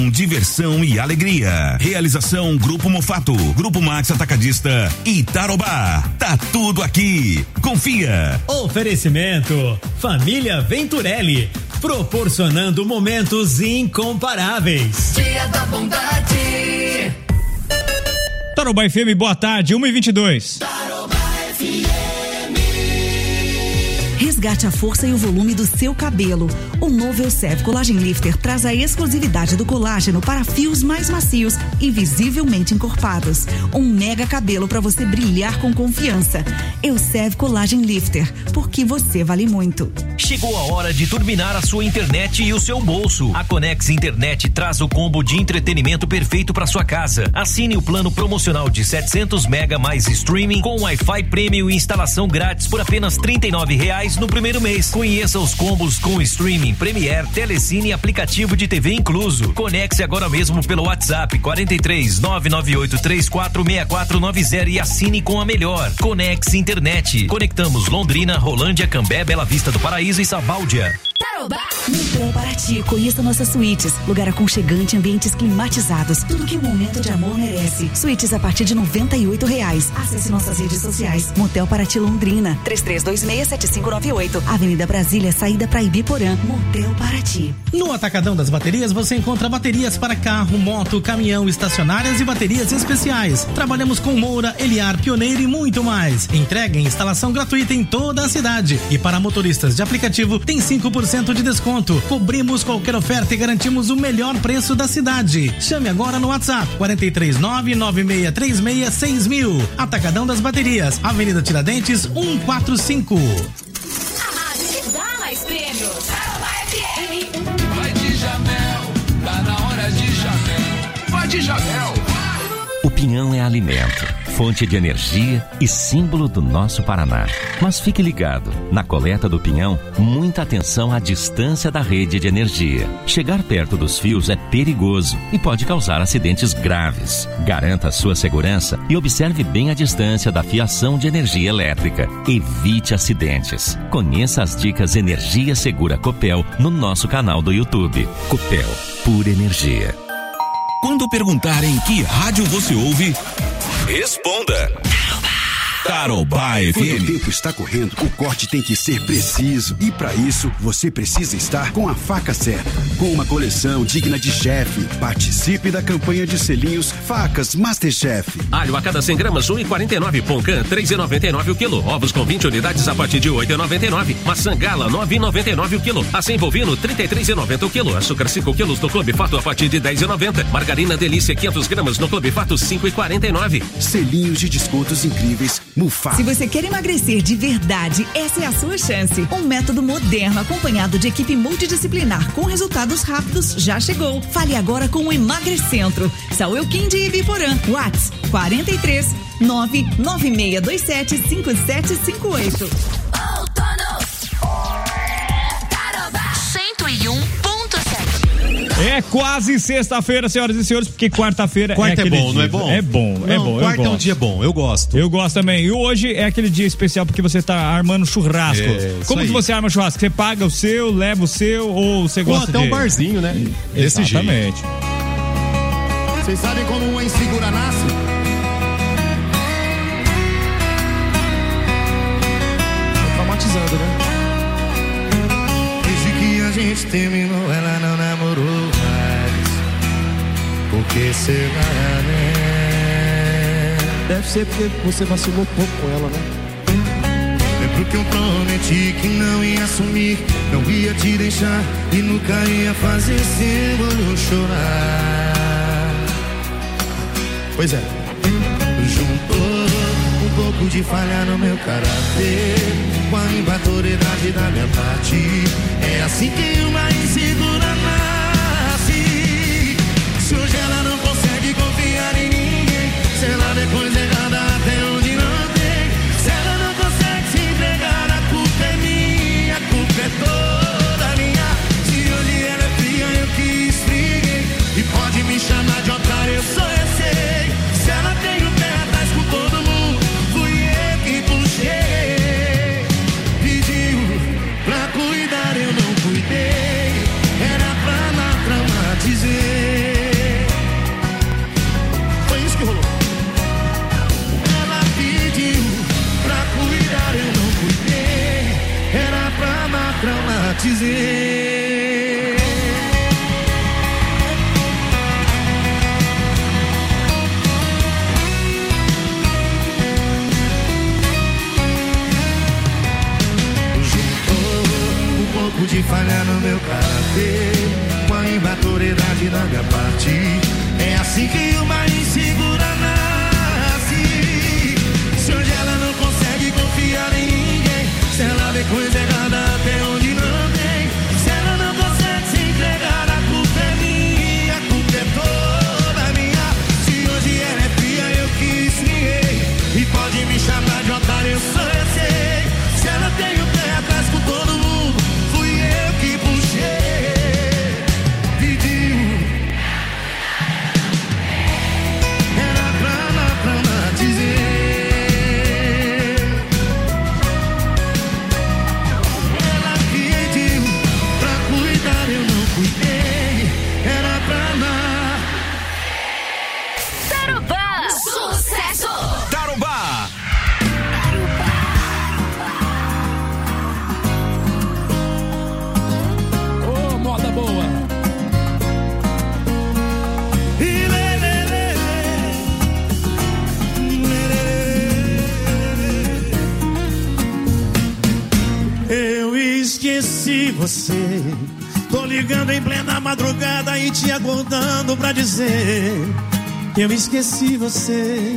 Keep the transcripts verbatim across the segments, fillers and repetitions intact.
Diversão e alegria. Realização Grupo Mofato, Grupo Max Atacadista e Tarobá. Tá tudo aqui. Confia. Oferecimento Família Venturelli, proporcionando momentos incomparáveis. Dia da Bondade. Tarobá F M, boa tarde, uma e vinte e dois. Tarobá F M. Resgate a força e o volume do seu cabelo. O novo Elsev Collagen Lifter traz a exclusividade do colágeno para fios mais macios e visivelmente encorpados. Um mega cabelo para você brilhar com confiança. Elsev Collagen Lifter, porque você vale muito. Chegou a hora de turbinar a sua internet e o seu bolso. A Conex Internet traz o combo de entretenimento perfeito para sua casa. Assine o plano promocional de setecentos mega mais streaming com Wi-Fi Premium e instalação grátis por apenas trinta e nove reais no primeiro mês. Conheça os combos com streaming, Premiere, Telecine e aplicativo de T V incluso. Conecte agora mesmo pelo WhatsApp quarenta e três, nove nove oito três quatro seis quatro nove zero e assine com a melhor. Conex Internet. Conectamos Londrina, Rolândia, Cambé, Bela Vista do Paraíso e Sabáudia. Tarobá. Motel Paraty, conheça nossas suítes. Lugar aconchegante, ambientes climatizados. Tudo que um momento de amor merece. Suítes a partir de noventa e oito reais. Acesse nossas redes sociais. Motel Paraty Londrina. três três dois seis, sete cinco nove oito. Avenida Brasília, saída para Ibiporã. Motel Paraty. No Atacadão das Baterias você encontra baterias para carro, moto, caminhão, estacionárias e baterias especiais. Trabalhamos com Moura, Eliar, Pioneiro e muito mais. Entrega e instalação gratuita em toda a cidade. E para motoristas de aplicativo tem cinco por cento de desconto. Cobrimos qualquer oferta e garantimos o melhor preço da cidade. Chame agora no WhatsApp quarenta e três, nove nove seis três seis, seis mil. Atacadão das Baterias, Avenida Tiradentes, cento e quarenta e cinco. A rádio que dá mais prêmios. Vai de Jamel, tá na hora de Jamel. Vai de Jamel. O pinhão é alimento, fonte de energia e símbolo do nosso Paraná. Mas fique ligado, na coleta do pinhão, muita atenção à distância da rede de energia. Chegar perto dos fios é perigoso e pode causar acidentes graves. Garanta a sua segurança e observe bem a distância da fiação de energia elétrica. Evite acidentes. Conheça as dicas Energia Segura Copel no nosso canal do YouTube. Copel, pura energia. Quando perguntarem que rádio você ouve, responda. Tarobá F M. Quando o tempo está correndo, o corte tem que ser preciso. E para isso, você precisa estar com a faca certa. Com uma coleção digna de chefe. Participe da campanha de selinhos Facas Masterchef. Alho a cada cem gramas, um e quarenta e nove. Pão Can, três e noventa e nove o quilo. Ovos com vinte unidades a partir de oito e noventa e nove. Maçã Gala, nove e noventa e nove o quilo. Acém bovino, trinta e três e noventa o quilo. Açúcar cinco quilos no Clube Fato a partir de dez e noventa. Margarina Delícia, quinhentos gramas no Clube Fato, cinco e quarenta e nove. Selinhos de descontos incríveis. Mufasa. Se você quer emagrecer de verdade, essa é a sua chance. Um método moderno acompanhado de equipe multidisciplinar com resultados rápidos já chegou. Fale agora com o Emagrecentro. Saúl Elquim de Ibiporã. WhatsApp quarenta e três, nove nove seis dois sete, cinco sete cinco oito. cento e um ponto sete. É quase sexta-feira, senhoras e senhores, porque quarta-feira Quarta é é aquele bom, dia. não é bom? É bom, não, é bom. Quarta eu é um gosto. dia bom, eu gosto. Eu gosto também. E hoje é aquele dia especial porque você tá armando churrasco. É, Como aí. que você arma churrasco? Você paga o seu, leva o seu ou você Pô, gosta até de... um barzinho, né? Desse jeito. Exatamente. Vocês sabem como uma insegura nasce? Tô traumatizando, né? Desde que a gente terminou, ela não namorou mais. Por que será, né? Deve ser porque você vacilou pouco com ela, né? Lembro que eu prometi que não ia assumir, não ia te deixar e nunca ia fazer símbolo chorar. Pois é. Juntou um pouco de falha no meu caráter com a imaturidade da minha parte. É assim que uma insegura nasce. Se hoje ela não consegue confiar em ninguém, se ela depois errada até onde não tem, se ela não consegue se entregar, a culpa é minha, a culpa é toda minha. Se hoje ela é fria, eu que esfriguei, e pode me chamar de otário, eu sou, eu sei. Se ela tem o pé atrás com todo mundo, fui eu que puxei. Pediu pra cuidar, eu não cuidei, era pra não traumatizar. dizer. Juntou um pouco de falha no meu caráter com a imaturidade da minha parte. É assim que uma insegura nasce. Se hoje ela não consegue confiar em ninguém, se ela vê coisa errada até onde não tem, se ela não consegue se entregar, a culpa é minha, a culpa é toda minha. Se hoje ela é fria, eu que esfriei, e pode me chamar de otário, eu sou, eu sei. Se ela tem o pé atrás com todo mundo, fui eu que puxei. Pediu, era pra lá, pra lá dizer. Ela pediu pra cuidar, eu não cuidei. Era pra lá. Tarobá, sucesso! Tarobá. Ô, moda boa. E lê, lê, lê, lê, lê. Eu esqueci você. Tô ligando em plena madrugada e te acordando pra dizer que eu esqueci você.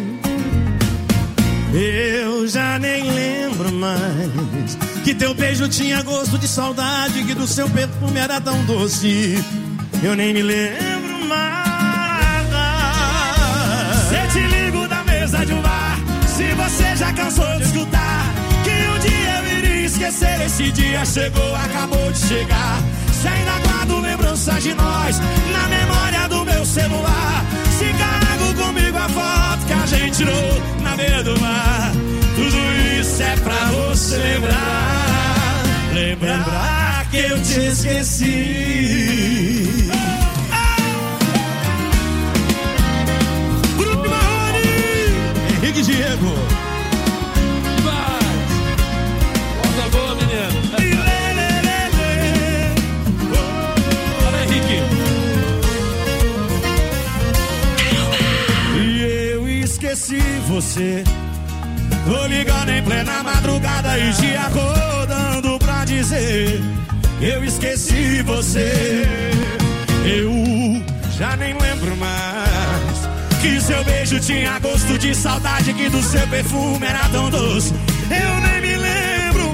Eu já nem lembro mais que teu beijo tinha gosto de saudade, que do seu perfume era tão doce. Eu nem me lembro mais. Se te ligo da mesa de um bar, se você já cansou de escutar que um dia eu iria esquecer, esse dia chegou, acabou de chegar. Se ainda guardo lembranças de nós na memória do meu celular, se carrego comigo a foto que a gente tirou na beira do mar, tudo isso é pra você lembrar, lembrar que eu te esqueci. Grupo Marrone, Henrique Diego. Moda boa, menino. Olha, Henrique. E eu esqueci você. Tô ligando em plena madrugada e te acordando pra dizer que eu esqueci você. Eu já nem lembro mais que seu beijo tinha gosto de saudade, que do seu perfume era tão doce. Eu nem me lembro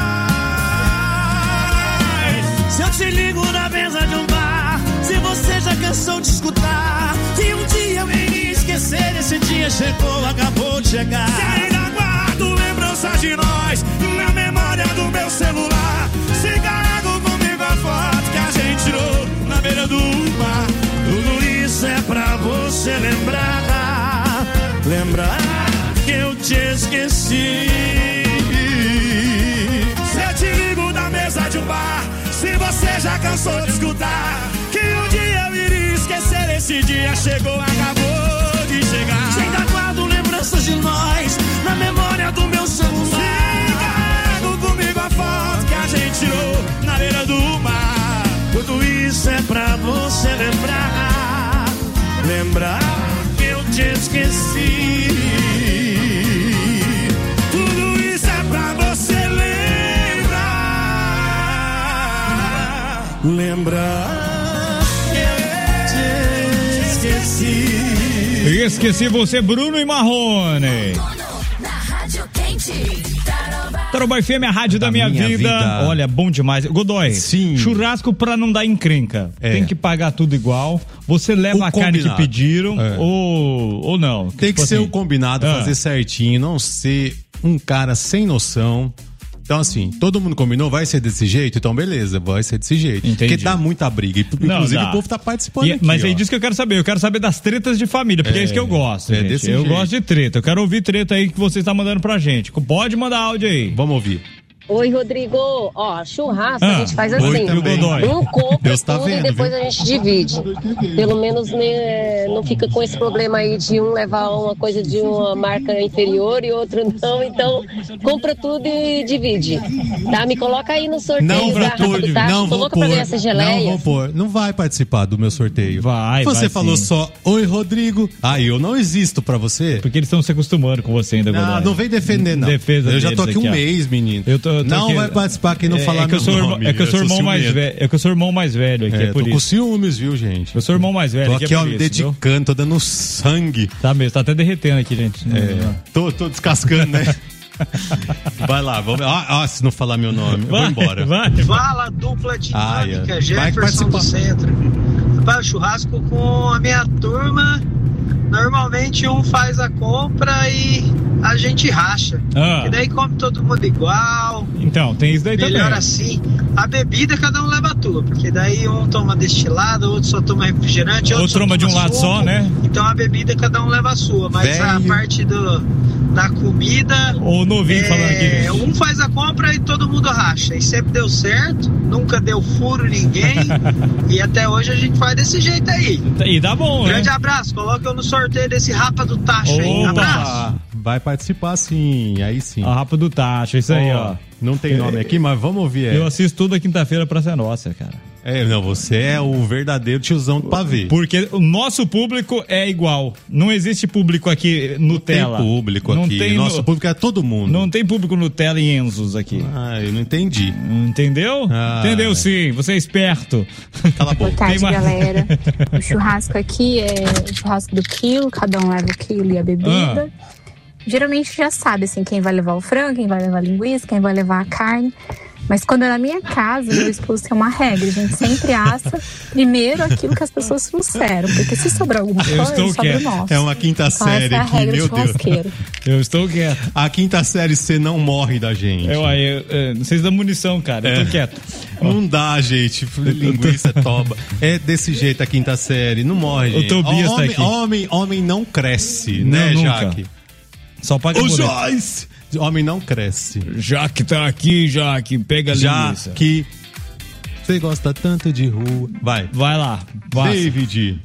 mais. Se eu te ligo na mesa de um bar, se você já cansou de escutar que um dia eu iria esquecer, esse dia chegou, acabou de chegar. Se ainda guardo lembranças de nós na memória do meu celular, se carrego comigo a foto que a gente tirou na beira do mar, tudo isso é pra você lembrar, lembrar que eu te esqueci. Se eu te ligo da mesa de um bar, se você já cansou de escutar que um dia eu iria esquecer, esse dia chegou, acabou de chegar. Se ainda guardo lembranças de nós na memória do meu celular, se carrego comigo a foto que a gente tirou na beira do mar, tudo isso é pra você lembrar, lembrar que eu te esqueci. Tudo isso é pra você lembrar, lembrar que eu te esqueci. Esqueci você, Bruno e Marrone. Na Rádio Quente. Tarobá F M, a rádio da, da minha, minha vida. vida. Olha, bom demais. Godoy, sim. Churrasco pra não dar encrenca. É. Tem que pagar tudo igual. Você leva o a combinado. Carne que pediram é. ou, ou não. Tem tipo que assim, ser o combinado, ah. fazer certinho, não ser um cara sem noção. Então, assim, todo mundo combinou, vai ser desse jeito? Então, beleza, vai ser desse jeito. Entendi. Porque dá muita briga. Inclusive, não, o povo tá participando e, aqui, mas ó. é disso que eu quero saber. Eu quero saber das tretas de família, porque é, é isso que eu gosto, é gente. Eu jeito. gosto de treta. Eu quero ouvir treta aí que você está mandando pra gente. Pode mandar áudio aí. Vamos ouvir. Oi, Rodrigo. Ó, churrasco Ah, a gente faz oi assim. também. Um compra Deus tá tudo vendo, e depois viu? a gente divide. Pelo menos né, não fica com esse problema aí de um levar uma coisa de uma marca inferior e outro não. Então, compra tudo e divide. Tá? Me coloca aí no sorteio Não, da pra Rafa pôr, do Tacho. não Tô vou louca pôr, pra ganhar essa geleia. não vou pôr, não vai participar do meu sorteio. Vai, Você vai falou sim. só, oi Rodrigo, ah, eu não existo pra você? Porque eles estão se acostumando com você ainda, Não, Godoy. não vem defender não. Defesa eu já tô deles aqui um ó. mês, menino. Eu tô, eu tô não aqui- vai participar quem não é, falar é que eu meu sou irmão- nome. É que eu sou sou irmão mais ciumento. velho. É que eu sou irmão mais velho aqui, É, é, por tô com isso. ciúmes, viu, gente? Eu sou irmão mais velho. Tô aqui aqui, é ó, por me isso, viu? dedicando, tô dando sangue. Tá mesmo, tá até derretendo aqui, gente. É, tô, tô descascando, né? Vai lá, vamos. Ah, ah, se não falar meu nome, eu vou Vai, embora. vai. Fala, dupla dinâmica, Ai, é. Vai Jefferson participar. do Centro. Rapaz, o churrasco com a minha turma, normalmente um faz a compra e a gente racha. Ah. E daí come todo mundo igual. Então, tem isso daí Melhor também. assim. A bebida cada um leva a tua, porque daí um toma destilado, outro só toma refrigerante, Ou outro só toma de um lado suco. só, né? Então a bebida cada um leva a sua, mas a Velho. parte do, da comida. Ou novinho falando aqui, é, gente. um faz a compra e todo mundo racha. E sempre deu certo, nunca deu furo ninguém. E até hoje a gente faz desse jeito aí. E dá bom, Grande né? abraço, coloca eu no sorteio desse rapa do tacho aí. Opa. Abraço. Vai participar sim, aí sim. A rapa do tacho, isso aí, ó. Não tem nome aqui, mas vamos ouvir. É. Eu assisto toda quinta-feira pra ser nossa, cara. É, não, você é o verdadeiro tiozão do pavê. Porque o nosso público é igual. Não existe público aqui Nutella. Tem público não aqui. Tem Nosso no- público é todo mundo. Não tem público Nutella e Enzos aqui. Ah, eu não entendi. Entendeu? Ah. Entendeu sim, você é esperto. Cala a Boa boca. tarde, Tem mais- galera. O churrasco aqui é o churrasco do quilo, cada um leva o quilo e a bebida. Geralmente já sabe, assim, quem vai levar o frango, quem vai levar a linguiça, quem vai levar a carne. Mas quando é na minha casa, meu esposo tem uma regra. A gente sempre assa primeiro aquilo que as pessoas trouxeram. Porque se sobrar alguma Eu coisa, estou sobra o quieto. nosso. É uma quinta Então, série essa é a aqui, regra meu do churrasqueiro. Eu estou quieto. A quinta série C não morre da gente. Eu, eu, eu, vocês dão munição, cara. Eu É. tô quieto. Não dá, gente. Linguiça toba. É desse jeito a quinta série. Não morre, O gente. Tobias tá homem, aqui. Homem, homem não cresce, Não, né, nunca. Jaque? Só paga Ô, boleto. Joyce! Homem não cresce. Jaque tá aqui, Jaque. Pega a linguiça. Jaque, você gosta tanto de rua. Vai. Vai lá. Vai. David.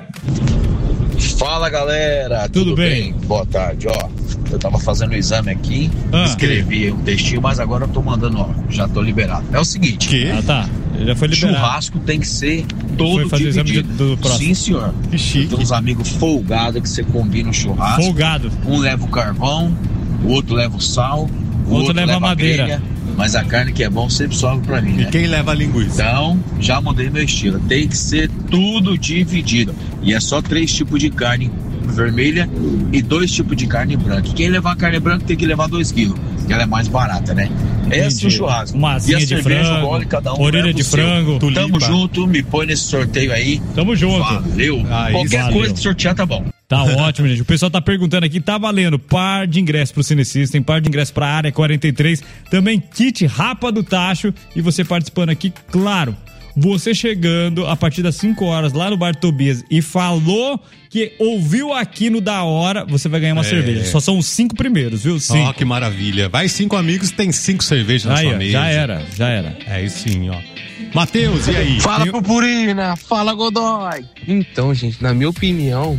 Fala, galera, tudo, Tudo bem? bem? Boa tarde, ó. Eu tava fazendo o exame aqui, Ah. escrevi um textinho, mas agora eu tô mandando, ó, já tô liberado. É o seguinte, Que? Ah, tá. Já foi liberado. churrasco tem que ser todo Foi fazer o exame dividido. de- do próximo. Sim, senhor. Que chique. Tem uns amigos folgados que você combina o churrasco. Folgado. Um leva o carvão, o outro leva o sal, o Outro leva a madeira. grelha, mas a carne que é bom sempre sobra pra mim, E né? quem leva a linguiça? Então, já mudei meu estilo. Tem que ser tudo dividido. E é só três tipos de carne vermelha e dois tipos de carne branca. E quem levar carne branca tem que levar dois quilos, que ela é mais barata, né? Esse é o churrasco. Uma e asinha a de cerveja, frango, o gole, cada um orelha leva de o seu. frango, Tamo tulipa. junto, me põe nesse sorteio aí. Tamo junto. Valeu. Ah, Qualquer valeu. coisa que sortear tá bom. Tá ótimo, gente. O pessoal tá perguntando aqui, tá valendo par de ingressos pro Cinecistem, par de ingressos pra Área quarenta e três, também kit Rapa do Tacho, e você participando aqui, claro, você chegando a partir das cinco horas lá no Bar Tobias e falou que ouviu aqui no Da Hora, você vai ganhar uma É. cerveja. Só são os cinco primeiros, viu? Ó, Cinco. que maravilha. Vai cinco amigos, tem cinco cervejas na Aí, sua ó, mesa. já era, já era. É isso sim, ó. Matheus, e aí? Fala, Purpurina! Fala, Godoy! Então, gente, na minha opinião,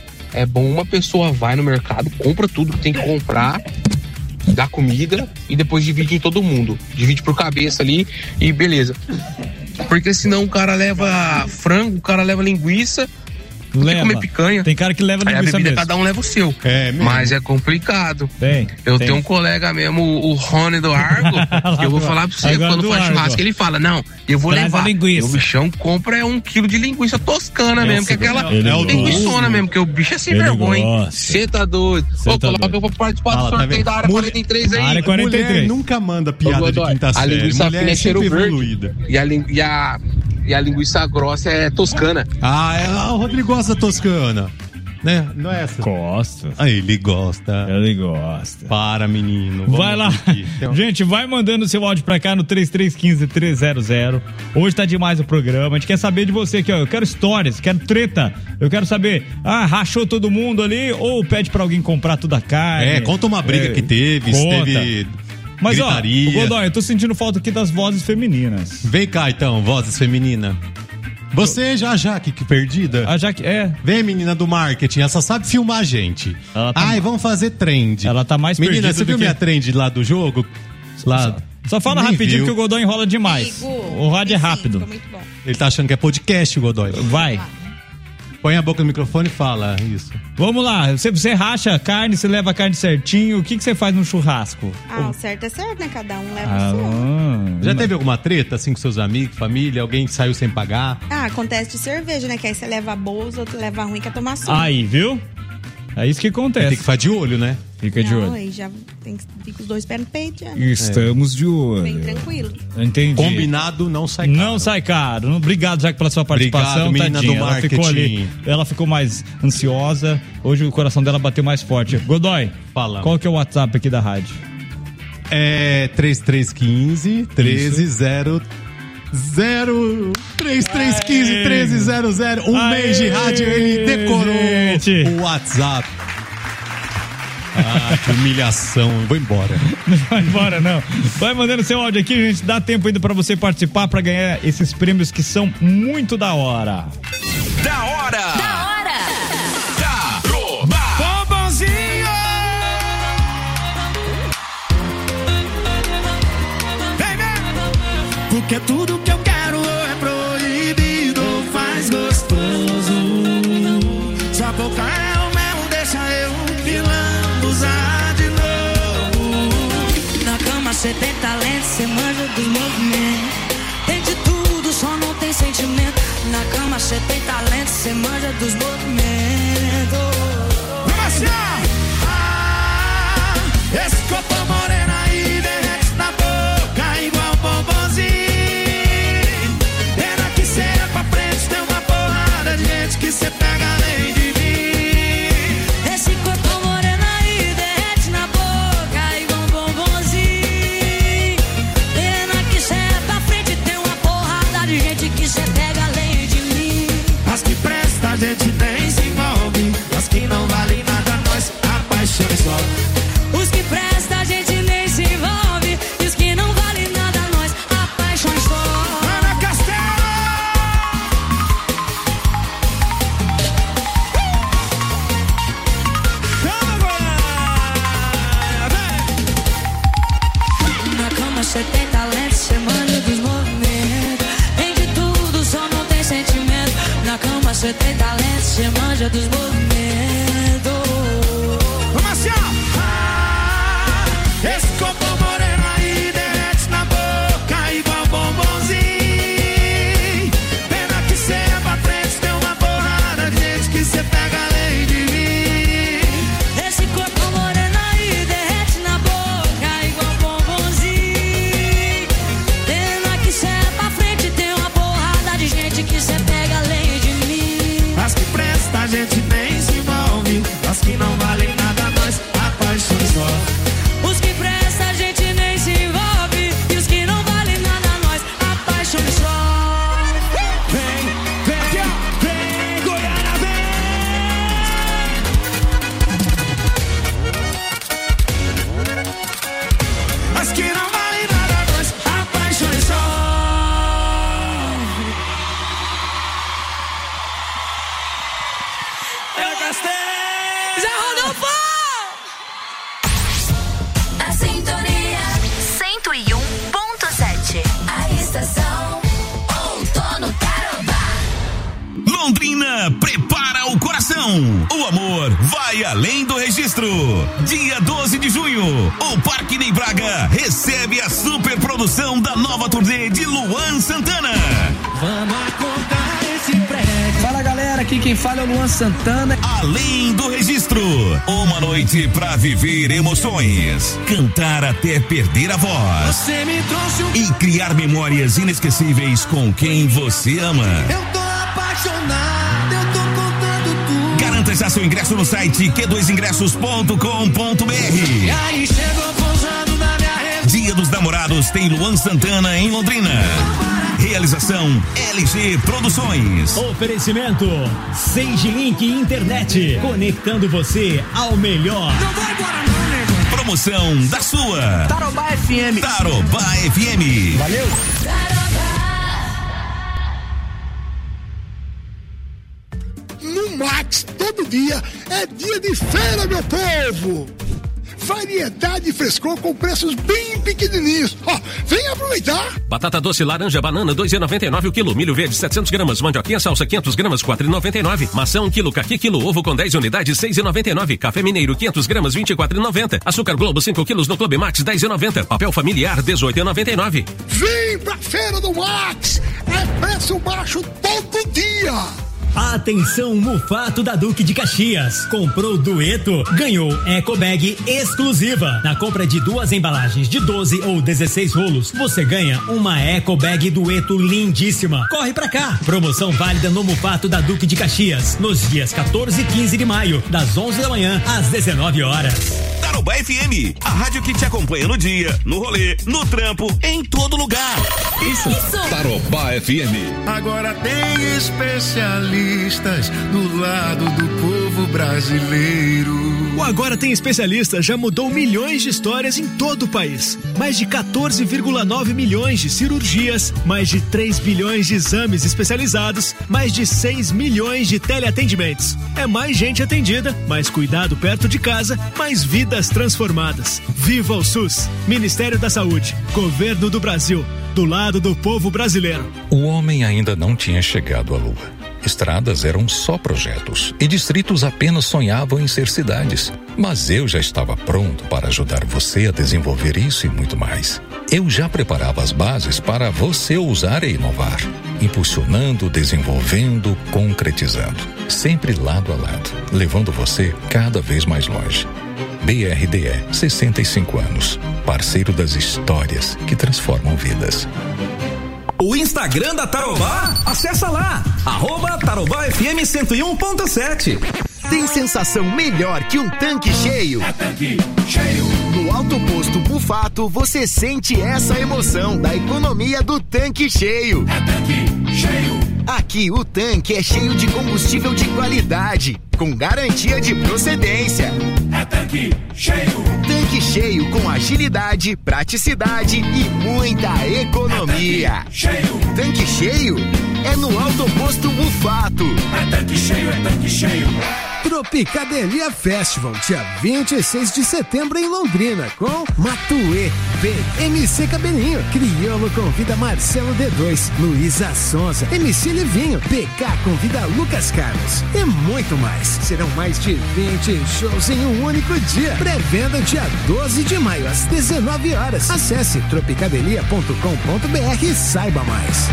é bom uma pessoa vai no mercado, compra tudo que tem que comprar, dá comida e depois divide em todo mundo. Divide por cabeça ali e beleza. Porque senão o cara leva frango, o cara leva linguiça, tem que Leva. comer picanha. Tem cara que leva Aí a linguiça bebida mesmo. cada um leva o seu. É mesmo. Mas é complicado. Tem. Eu tem. tenho um colega mesmo, o Rony do Argo, que eu vou falar pra você, Agora quando do faz Argo. churrasco, ele fala, não, eu vou Traz levar. a linguiça. E o bichão compra um quilo de linguiça toscana É mesmo, o que é aquela Ele gosta. linguiçona mesmo, que o bicho é sem Ele vergonha, hein? gosta. Você tá doido. Cê Ô, tá coloca doido. eu vou participar Fala, do tá sorteio vendo? da área Mulher- quarenta e três aí. Área quarenta e três. Mulher nunca manda Ô, piada de Godoy, quinta a série. linguiça Mulher fina é é cheiro sempre verde evoluída. e a, lin- e, a, e a linguiça grossa é toscana. Ah, é, ah, o Rodrigo gosta da toscana. Né? Não é essa? Gosta. Ah, ele gosta. Ele gosta. Para, menino. Vamos Vai lá. aqui. Tem um- Gente, vai mandando seu áudio pra cá no três três um cinco, três zero zero. Hoje tá demais o programa. A gente quer saber de você aqui, ó. Eu quero histórias, quero treta. Eu quero saber, ah, rachou todo mundo ali ou pede pra alguém comprar toda a carne? É, conta uma briga É, que teve. Se conta. teve Mas, gritaria. ó, Godoy, eu tô sentindo falta aqui das vozes femininas. Vem cá, então, vozes femininas. Você já, Jaque, que perdida? A Jaque, é. Vem, menina do marketing, ela só sabe filmar a gente. Tá... Ai, vamos fazer trend. Ela tá mais menina, perdida você viu que... minha trend lá do jogo? Lá... Só, só fala Nem rapidinho viu. que o Godoy enrola demais. Amigo, o rádio é rápido. Muito bom. Ele tá achando que é podcast, o Godoy. Vai. Põe a boca no microfone e fala isso. Vamos lá, você, você racha a carne, você leva a carne certinho, o que, que você faz no churrasco? Ah, o certo é certo, né? Cada um leva ah, o seu. Já teve alguma treta, assim, com seus amigos, família? Alguém que saiu sem pagar? Ah, acontece de cerveja, né? Que aí você leva boa, os outros levam ruim, quer tomar suco. Aí, viu? É isso que acontece. Tem que ficar de olho, né? Fica de Não, olho. aí já tem que ficar os dois pés no peito, já, né? Estamos de olho. Bem tranquilo. Entendi. Combinado, não sai caro. Não sai caro. Obrigado, Jaque, pela sua participação. Obrigado, menina tadinha. do ela marketing. ficou ali, ela ficou mais ansiosa. Hoje o coração dela bateu mais forte. Godoy, fala. Qual que é o WhatsApp aqui da rádio? É três três um cinco, um três zero zero três três um cinco, treze zero zero. Um Aê, mês de rádio, ele decorou gente. o WhatsApp. Ah, que humilhação. Vou embora. Não vai embora, não. Vai mandando seu áudio aqui, gente. Dá tempo ainda pra você participar, pra ganhar esses prêmios que são muito da hora. Da hora! Da hora! Taroba! Bombonzinho! Vem, vem! Porque tudo que eu quero é proibido, faz gostoso. Sua boca é o mel, deixa eu pilando, usar de novo. Na cama cê tem talento, cê manja dos movimentos. Tem de tudo, só não tem sentimento. Na cama cê tem talento, cê manja dos movimentos. Vamos ah, esse corpo moreno aí derrete na boca igual bombonzinho. Pena que cê é pra frente, tem uma porrada de gente que cê pega além de mim. Esse corpo moreno aí derrete na boca igual bombonzinho. Pena que cê é pra frente, tem uma porrada de gente que cê pega além de mim. As que presta a gente nem se envolve, as que não valem nada nós apaixonamos só. Os que presta a gente nem se envolve, e os que não valem nada nós apaixonamos só. Ana Castelo! Na cama cê tem talento, cê manja dos movimentos. Tem de tudo, só não tem sentimento. Na cama cê tem talento, cê manja dos movimentos. Vamos assim, ó! Ah, esse corpo moreno aí derrete na boca igual bombonzinho. Pena que cê é pra frente, tem uma porrada de gente que cê pega além de mim. Esse corpo moreno aí derrete na boca igual bombonzinho. Pena que cê é pra frente, tem uma porrada de gente que cê pega além de mim. As que presta a gente nem se envolve, as que não valem nada nós apaixonamos só. Os que presta a gente nem se envolve, e os que não valem nada nós apaixonamos só. Vem, vem, vem, Goiânia, vem! As que não valem nada nós apaixonamos só. Eu gastei! Já rodou fora! A sintonia cento e um ponto sete. A estação Outono Tarobá. Londrina prepara o coração. O amor vai além do registro. Dia doze de junho, o Parque Ney Braga recebe a superprodução da nova turnê de Luan Santana. Vamos acordar esse prédio. Fala galera, aqui quem fala é o Luan Santana. Além do registro, uma noite pra viver emoções, cantar até perder a voz. Você me trouxe um... E criar memórias inesquecíveis com quem você ama. Eu tô apaixonado, eu tô contando tudo. Garanta já seu ingresso no site q dois ingressos ponto com ponto b r. E aí chegou pousando na minha rede. Dia dos Namorados tem Luan Santana em Londrina. Realização L G Produções. Oferecimento Sage Link Internet, conectando você ao melhor. Não vai embora não, nego. promoção da sua. Tarobá F M. Tarobá F M. Valeu. No Max, todo dia é dia de feira, meu povo. Variedade e frescor com preços bem pequenininhos. Ó, oh, vem aproveitar. Batata doce, laranja, banana, dois reais e noventa e nove o quilo. Milho verde, setecentos gramas. Mandioquinha, salsa, quinhentos gramas, quatro reais e noventa e nove. Maçã, um quilo. Caqui, quilo. Ovo com dez unidades, seis reais e noventa e nove. Café mineiro, quinhentos gramas, vinte e quatro reais e noventa. Açúcar Globo, cinco quilos no Clube Max, dez reais e noventa. Papel familiar, dezoito reais e noventa e nove. Vem pra feira do Max. É preço baixo todo dia. Atenção, Mufato da Duque de Caxias. Comprou Dueto, ganhou Eco Bag exclusiva. Na compra de duas embalagens de doze ou dezesseis rolos, você ganha uma Eco Bag Dueto lindíssima. Corre pra cá. Promoção válida no Mufato da Duque de Caxias, nos dias quatorze e quinze de maio, das onze da manhã às dezenove horas. Tarobá F M, a rádio que te acompanha no dia, no rolê, no trampo, em todo lugar. Isso. Isso. Tarobá F M. Agora tem especialistas do lado do povo brasileiro. O Agora Tem Especialistas já mudou milhões de histórias em todo o país. Mais de quatorze vírgula nove milhões de cirurgias, mais de três bilhões de exames especializados, mais de seis milhões de teleatendimentos. É mais gente atendida, mais cuidado perto de casa, mais vidas transformadas. Viva o SUS! Ministério da Saúde, Governo do Brasil, do lado do povo brasileiro. O homem ainda não tinha chegado à Lua. Estradas eram só projetos e distritos apenas sonhavam em ser cidades. Mas eu já estava pronto para ajudar você a desenvolver isso e muito mais. Eu já preparava as bases para você ousar e inovar, impulsionando, desenvolvendo, concretizando, sempre lado a lado, levando você cada vez mais longe. B R D E, sessenta e cinco anos, parceiro das histórias que transformam vidas. O Instagram da Tarobá? Acessa lá, arroba Tarobá F M cento e um ponto sete. Tem sensação melhor que um tanque cheio? É tanque cheio. No Alto Posto Mufato, você sente essa emoção da economia do tanque cheio. É tanque cheio. Aqui o tanque é cheio de combustível de qualidade, com garantia de procedência. É tanque cheio. Tanque cheio com agilidade, praticidade e muita economia. É tanque cheio. Tanque cheio é no Alto Posto Mufato. É tanque cheio, é tanque cheio. Tropicadelia Festival, dia vinte e seis de setembro em Londrina, com Matuê, Vem, M C Cabelinho, Criolo convida Marcelo D dois, Luísa Sonza, M C Livinho, P K convida Lucas Carlos e muito mais. Serão mais de vinte shows em um único dia. Pré-venda dia doze de maio, às dezenove horas. Acesse tropicadelia ponto com ponto b r e saiba mais.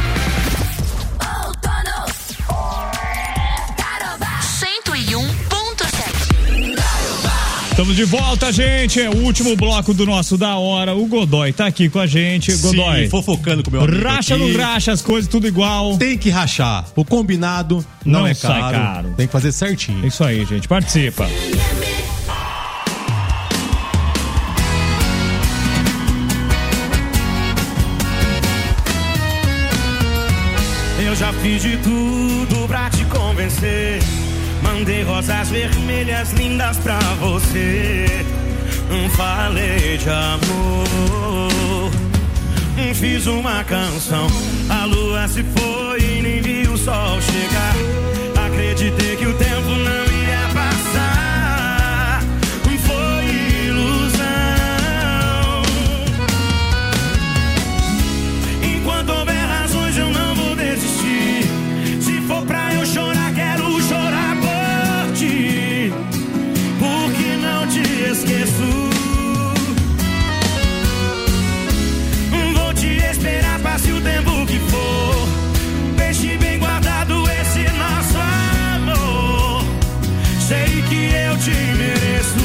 Estamos de volta, gente. É o último bloco do nosso Da Hora. O Godoy tá aqui com a gente. Godoy. Sim, fofocando com o meu amigo Racha aqui. Não racha, as coisas tudo igual. Tem que rachar. O combinado não, não é sai caro. caro. Tem que fazer certinho. Isso aí, gente. Participa. Eu já fiz de tudo pra te convencer. Mandei rosas vermelhas lindas pra você. Falei de amor. Fiz uma canção. A lua se foi e nem vi o sol chegar. Acreditei que o tempo não ia passar. Foi ilusão. Enquanto houver razões eu não vou desistir. Se for pra eu chorar, quero chorar por ti. Porque não te esqueço. Vou te esperar, passe o tempo que for. Deixe bem guardado esse nosso amor. Sei que eu te mereço.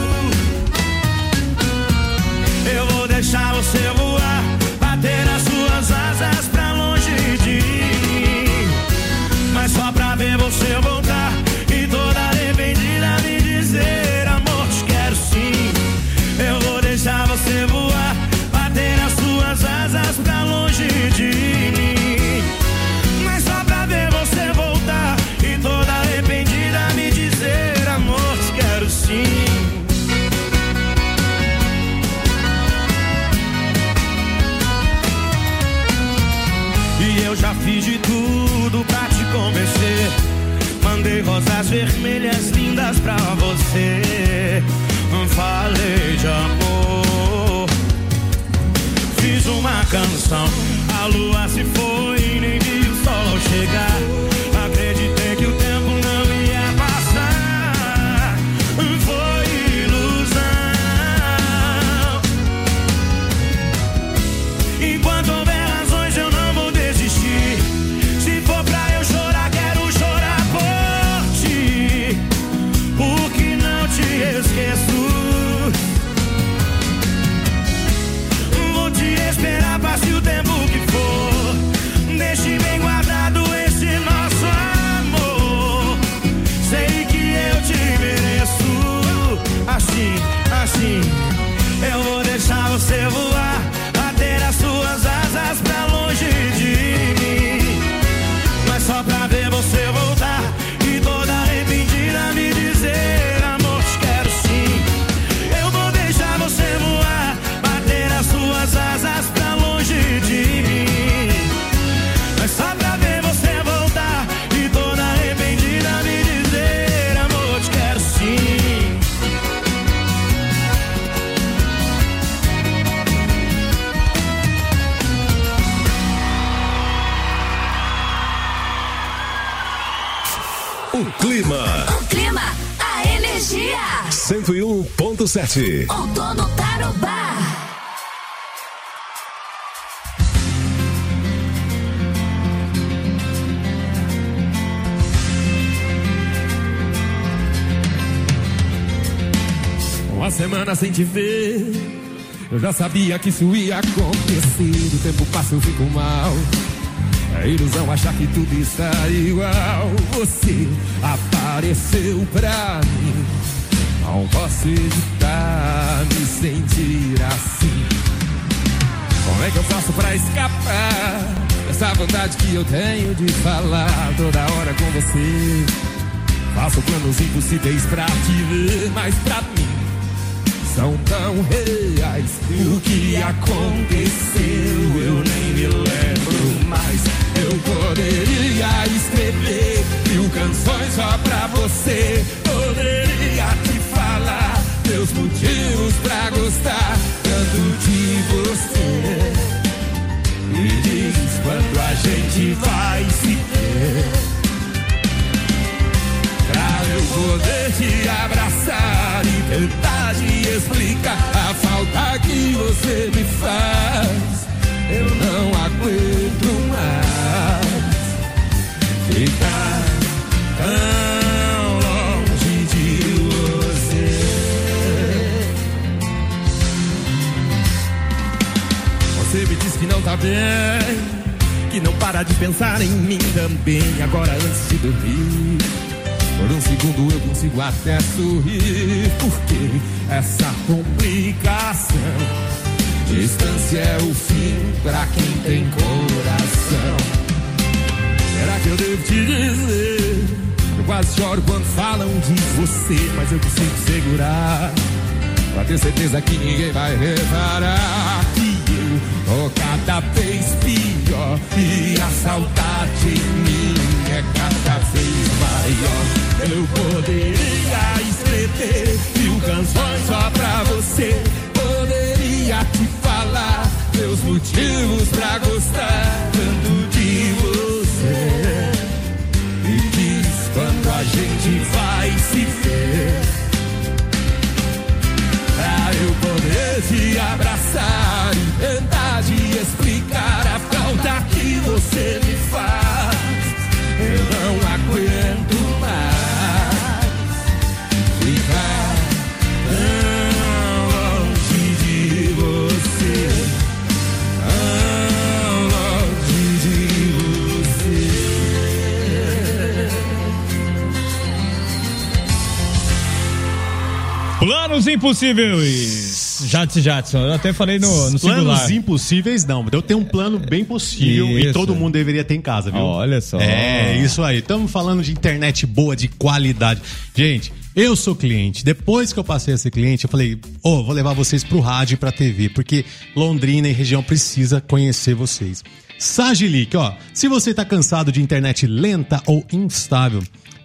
Eu vou deixar você voar, bater as suas asas pra longe de mim. Mas só pra ver você voltar e toda arrependida me dizer: amor, te quero sim. Eu vou deixar você voar, bater as suas asas pra longe de mim. Mas só pra ver você voltar e toda arrependida me dizer: amor, te quero sim. flores vermelhas lindas pra você. Falei de amor, fiz uma canção. A lua se foi e nem vi o sol chegar. Acreditei que o tempo não ia passar. Foi ilusão. Enquanto houver razões eu não vou desistir. Se for pra eu chorar, quero chorar por ti. Porque não te esqueço. Vou te esperar, passe o tempo que for. Deixe bem guardado esse nosso amor. Sei que eu te mereço. Assim, assim, eu vou deixar você voar. Bater as suas asas pra longe de mim. Mas só pra ver você voltar. E toda arrependida me dizer: amor, te quero sim. Eu vou deixar você voar. Bater as suas asas pra longe de mim. Mas só pra ver você voltar. E toda arrependida me dizer: amor, te quero sim. O clima. O clima, a energia. cento e um ponto sete. Outono Tarobá. Uma semana sem te ver, eu já sabia que isso ia acontecer. O tempo passa, eu fico mal. É ilusão achar que tudo está igual. Você apareceu pra mim. Não posso evitar me sentir assim. Como é que eu faço pra escapar dessa vontade que eu tenho de falar toda hora com você? Faço planos impossíveis pra te ver, mas pra mim são tão reais. O que aconteceu eu nem me lembro mais. Eu poderia escrever mil canções só pra você. Poderia te falar meus motivos pra gostar tanto de você. Me diz quando a gente vai se ver, pra eu poder te abraçar e tentar te explicar a falta que você me faz. Eu não aguento mais ficar tão longe de você. Você me diz que não tá bem, que não para de pensar em mim também. Agora antes de dormir, por um segundo eu consigo até sorrir. Porque essa complicação, distância é o fim pra quem tem coração. Será que eu devo te dizer? Eu quase choro quando falam de você, mas eu consigo segurar, pra ter certeza que ninguém vai reparar que eu tô cada vez pior e a saudade em mim é cada vez maior. Eu poderia escrever mil canções só pra você. Poderia te falar meus motivos pra gostar tanto de você. Me diz quando a gente vai se ver, pra eu poder te abraçar e tentar te explicar a falta que você me faz. Eu não aguento mais ficar tão longe de você, tão longe de você. Planos impossíveis. Jadson, Jadson, eu até falei no, no singular. Planos impossíveis não, eu tenho um plano bem possível isso. E todo mundo deveria ter em casa, viu? Olha só. É, isso aí, estamos falando de internet boa, de qualidade. Gente, eu sou cliente, depois que eu passei a ser cliente, eu falei, ô, oh, vou levar vocês pro rádio e pra T V, porque Londrina e região precisa conhecer vocês. Sagilic, ó, se você tá cansado de internet lenta ou instável,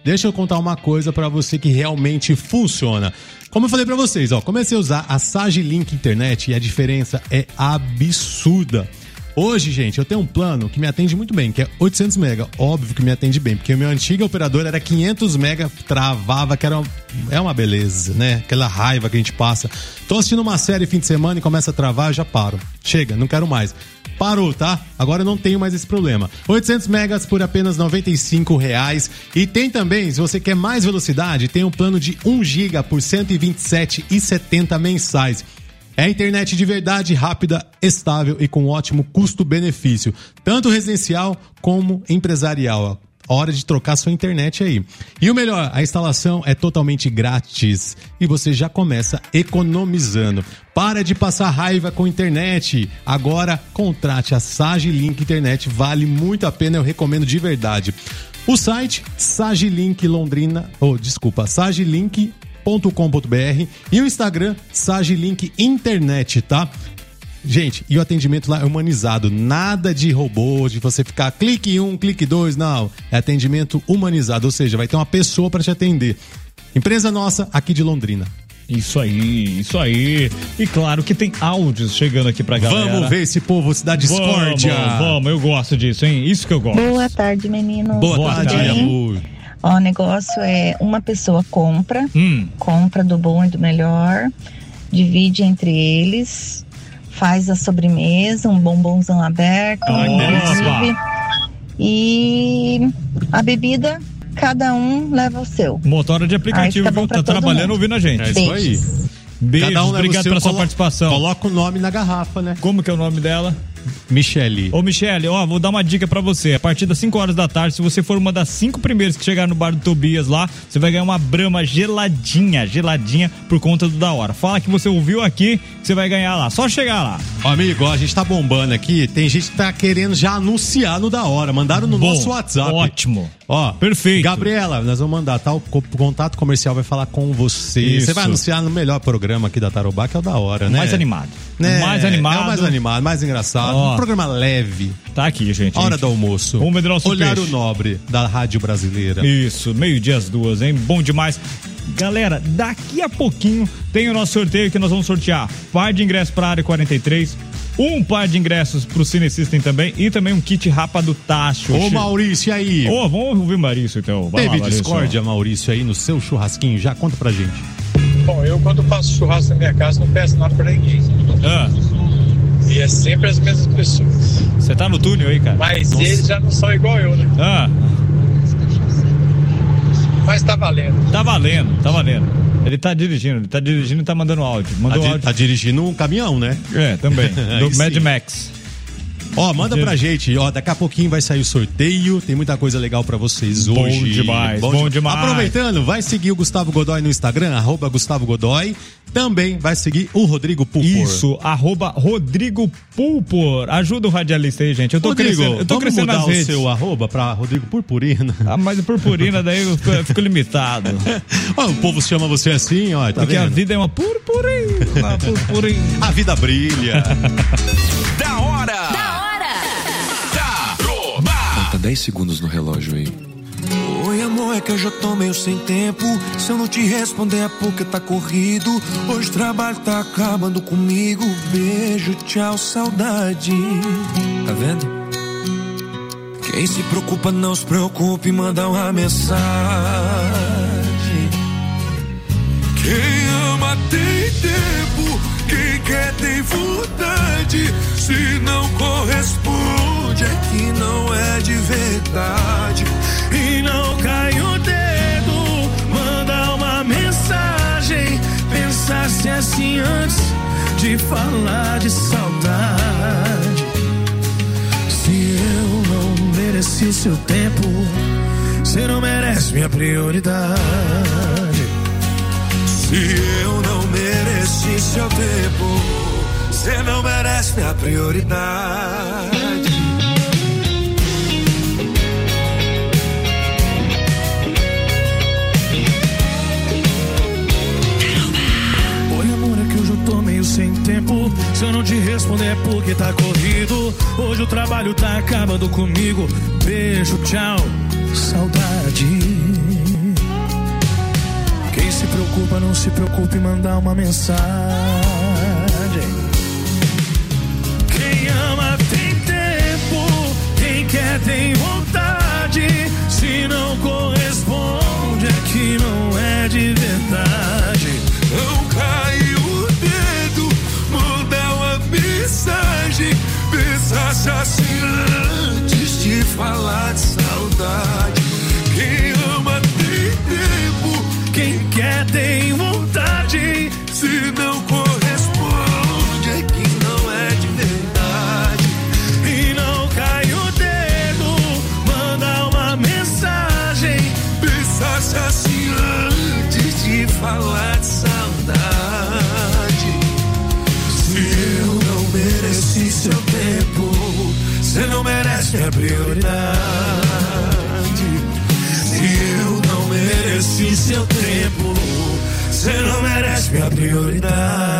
deixa eu contar uma coisa pra você que realmente funciona. Como eu falei pra vocês, ó, comecei a usar a SagiLink Internet e a diferença é absurda. Hoje, gente, eu tenho um plano que me atende muito bem, que é oitocentos mega. Óbvio que me atende bem, porque o meu antigo operador era quinhentos mega, travava, que era uma, é uma beleza, né? Aquela raiva que a gente passa. Tô assistindo uma série fim de semana e começa a travar, eu já paro. Chega, não quero mais. Parou, tá? Agora eu não tenho mais esse problema. oitocentos megas por apenas noventa e cinco reais. E tem também, se você quer mais velocidade, tem um plano de um giga por cento e vinte e sete reais e setenta centavos mensais. É internet de verdade, rápida, estável e com ótimo custo-benefício. Tanto residencial como empresarial. Hora de trocar sua internet aí. E o melhor, a instalação é totalmente grátis. E você já começa economizando. Para de passar raiva com internet. Agora, contrate a SagiLink Internet. Vale muito a pena, eu recomendo de verdade. O site, SagiLink Londrina... Oh, desculpa, SagiLink ponto com ponto b r e o Instagram SagiLink Internet, tá? Gente, e o atendimento lá é humanizado, nada de robô, de você ficar clique um, clique dois, não, é atendimento humanizado, ou seja, vai ter uma pessoa para te atender. Empresa nossa aqui de Londrina. Isso aí, isso aí. E claro que tem áudios chegando aqui pra galera. Vamos ver esse povo se dá discórdia. Vamos, vamos, eu gosto disso, hein? Isso que eu gosto. Boa tarde, menino. Boa, Boa tarde, tarde, amor. Ó, o negócio é uma pessoa compra, hum. compra do bom e do melhor, divide entre eles, faz a sobremesa, um bombonzão aberto, Ai, inclusive, e a bebida, cada um leva o seu. Motora de aplicativo, viu? Tá trabalhando mundo. Ouvindo a gente. É isso aí. Beijo, cada um obrigado seu, pela sua colo- participação. Coloca o nome na garrafa, né? Como que é o nome dela? Michele. Ô Michele, ó, vou dar uma dica pra você. A partir das cinco horas da tarde, se você for uma das cinco primeiras que chegar no bar do Tobias lá, você vai ganhar uma Brahma geladinha, geladinha por conta do Da Hora. Fala que você ouviu aqui, que você vai ganhar lá. Só chegar lá. Ó, amigo, ó, a gente tá bombando aqui, tem gente que tá querendo já anunciar no Da Hora. Mandaram no Bom, nosso WhatsApp. Ótimo. Ó, perfeito. Gabriela, nós vamos mandar, tá? O contato comercial vai falar com você. Isso. Você vai anunciar no melhor programa aqui da Tarobá, que é o Da Hora, né? Mais animado. Né? Mais animado. É o mais animado, mais engraçado. Ó. Um programa leve. Tá aqui, gente. Hora do almoço. Vamos vender nosso Olhar peixe. o nobre da Rádio Brasileira. Isso, meio-dia às duas, hein? Bom demais. Galera, daqui a pouquinho tem o nosso sorteio que nós vamos sortear par de ingressos para a área quarenta e três, um par de ingressos pro Cine System também e também um kit Rapa do Tacho. Ô Maurício, e aí? Ô, vamos ouvir o Maurício então. Vai Teve lá, Maurício. discórdia, Maurício, aí no seu churrasquinho? Já conta pra gente. Bom, eu quando faço churrasco na minha casa não peço nada pra ninguém. Ah. E é sempre as mesmas pessoas. Você tá no túnel aí, cara? Mas Nossa. eles já não são igual eu, né? Ah. Mas tá valendo. Tá valendo, tá valendo. Ele tá dirigindo, ele tá dirigindo e tá mandando áudio. Mandou tá, áudio. tá dirigindo um caminhão, né? É, também. Do Mad Max. Ó, manda pra gente, ó, daqui a pouquinho vai sair o sorteio, tem muita coisa legal pra vocês Bom hoje. demais, bom demais. Aproveitando, vai seguir o Gustavo Godoy no Instagram, arroba Gustavo Godoy. Também vai seguir o Rodrigo Pulpor. Isso, arroba Rodrigo Pulpor. Ajuda o radialista aí, gente. Eu tô Rodrigo, crescendo, eu tô vamos crescendo mudar nas o redes. seu arroba pra Rodrigo Purpurina. Ah, mas o Purpurina daí eu fico, eu fico limitado. Ó, o povo chama você assim, ó, tá Porque vendo? a vida é uma purpurina, uma purpurina. A vida brilha. Da hora! Da hora! Conta dez segundos no relógio aí. Oi amor, é que eu já tô meio sem tempo. Se eu não te responder é porque tá corrido. Hoje o trabalho tá acabando comigo. Beijo, tchau, saudade. Tá vendo? Quem se preocupa não se preocupe, manda uma mensagem. Quem ama tem tempo, quem quer tem vontade. Se não corresponde é que não é de verdade. E não cai o dedo, manda uma mensagem. Pensasse assim antes de falar de saudade. Se eu não mereci o seu tempo, você não merece minha prioridade. Se eu não mereci seu tempo, você não merece minha prioridade. Oi amor, é que hoje eu tô meio sem tempo. Se eu não te responder é porque tá corrido. Hoje o trabalho tá acabando comigo. Beijo, tchau, saudade. preocupa, não se preocupe em mandar uma mensagem. Quem ama tem tempo, quem quer tem vontade. Se não corresponde é que não é de verdade. Não caiu o dedo, manda uma mensagem. Pensasse assim antes de falar de saudade. Quem ama tem tempo, quem quer tem vontade. Se não corresponde é que não é de verdade. E não cai o dedo, manda uma mensagem. Pensasse assim antes de falar de saudade. Se eu não mereci seu tempo, você não merece a prioridade. Se eu não mereci seu tempo, você não merece minha prioridade.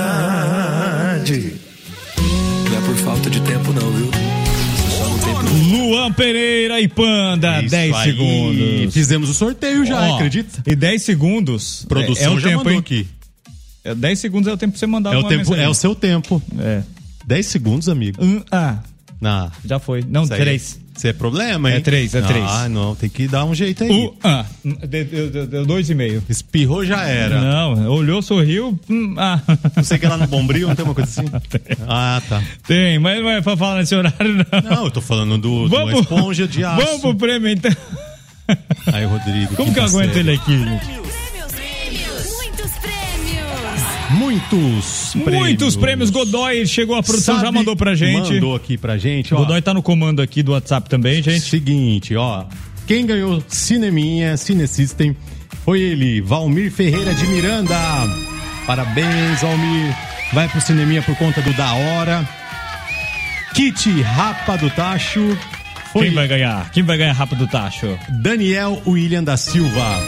Não é por falta de tempo não, viu? Luan Pereira e Panda, Isso dez aí. segundos. Fizemos o sorteio já, Ó, acredita? E dez segundos. Produção é, é o já tempo, mandou hein? aqui. É, dez segundos é o tempo pra você mandar É o, uma tempo, mensagem. é o seu tempo. É. dez segundos, amigo. Um, ah, Ah, já foi. Não, isso aí- três. Isso é problema, hein? É três, é três. Ah, não, tem que dar um jeito aí. Um, ah, deu, deu, deu dois e meio. Espirrou já era. Não, olhou, sorriu. Hum, ah. Não sei que lá no Bombril não tem uma coisa assim? Ah, tá. Tem, mas não é pra falar nesse horário, não. Não, eu tô falando do, Vamos- do esponja de aço. Vamos pro prêmio, então. Aí, Rodrigo. Como que eu aguento sério. ele aqui, gente? Muitos prêmios. Muitos prêmios. Muitos prêmios. Godoy chegou, a produção Sabe- já mandou pra gente. Mandou aqui pra gente, ó. Godoy tá no comando aqui do WhatsApp também, gente. Seguinte, ó. Quem ganhou Cineminha, Cinesystem, foi ele, Valmir Ferreira de Miranda. Parabéns, Valmir. Vai pro Cineminha por conta do Da Hora. Kit Rapa do Tacho. Foi Quem vai ganhar? Quem vai ganhar rápido do tacho? Daniel William da Silva.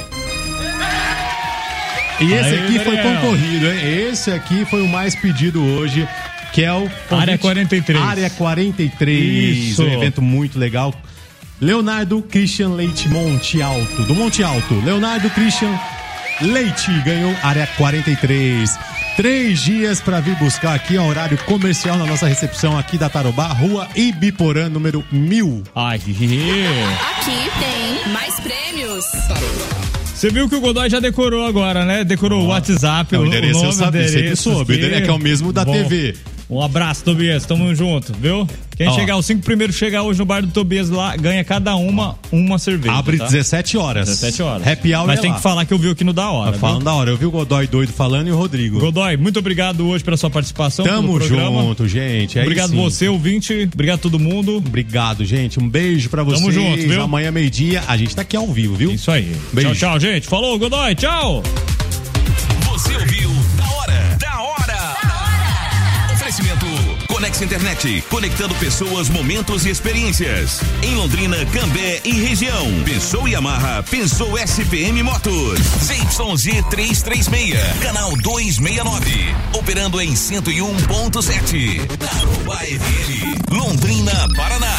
E esse Aí, aqui foi Daniel. concorrido, hein? Esse aqui foi o mais pedido hoje, que é o convite- Área quarenta e três. Área quarenta e três. Isso. Um evento muito legal. Leonardo Christian Leite Monte Alto, do Monte Alto. Leonardo Christian Leite ganhou Área quarenta e três. Três dias para vir buscar aqui a horário comercial na nossa recepção aqui da Tarobá, Rua Ibiporã, número mil. Ai, Aqui tem mais prêmios. você viu que o Godoy já decorou agora, né? Decorou o WhatsApp, Não, o o endereço eu nome, sabia, sempre endereço, soube, aqui. é que é o mesmo da Bom. T V. Um abraço, Tobias, tamo junto, viu? Quem Ó. chegar, os cinco primeiros chegar hoje no bar do Tobias lá, ganha cada uma uma cerveja. Abre tá? dezessete horas. dezessete horas. Happy hour Mas é tem lá. que falar que eu vi aqui no Da Hora. Tá falando da hora. Eu vi o Godoy doido falando e o Rodrigo. Godoy, muito obrigado hoje pela sua participação. Tamo pelo programa. junto, gente. Aí Obrigado sim. você, ouvinte. Obrigado todo mundo. Obrigado, gente. Um beijo pra vocês. Tamo junto, viu? Amanhã, meio-dia, a gente tá aqui ao vivo, viu? Isso aí. Beijo. Tchau, tchau, gente. Falou, Godoy. Tchau. Você ouviu Da Hora. Da Hora. Oferecimento Conex Internet, conectando pessoas, momentos e experiências. Em Londrina, Cambé e região. Pensou Yamaha, pensou S P M Motos. Z Y Z trezentos e trinta e seis, canal duzentos e sessenta e nove. Operando em cento e um ponto sete. Tarobá F M, Londrina, Paraná.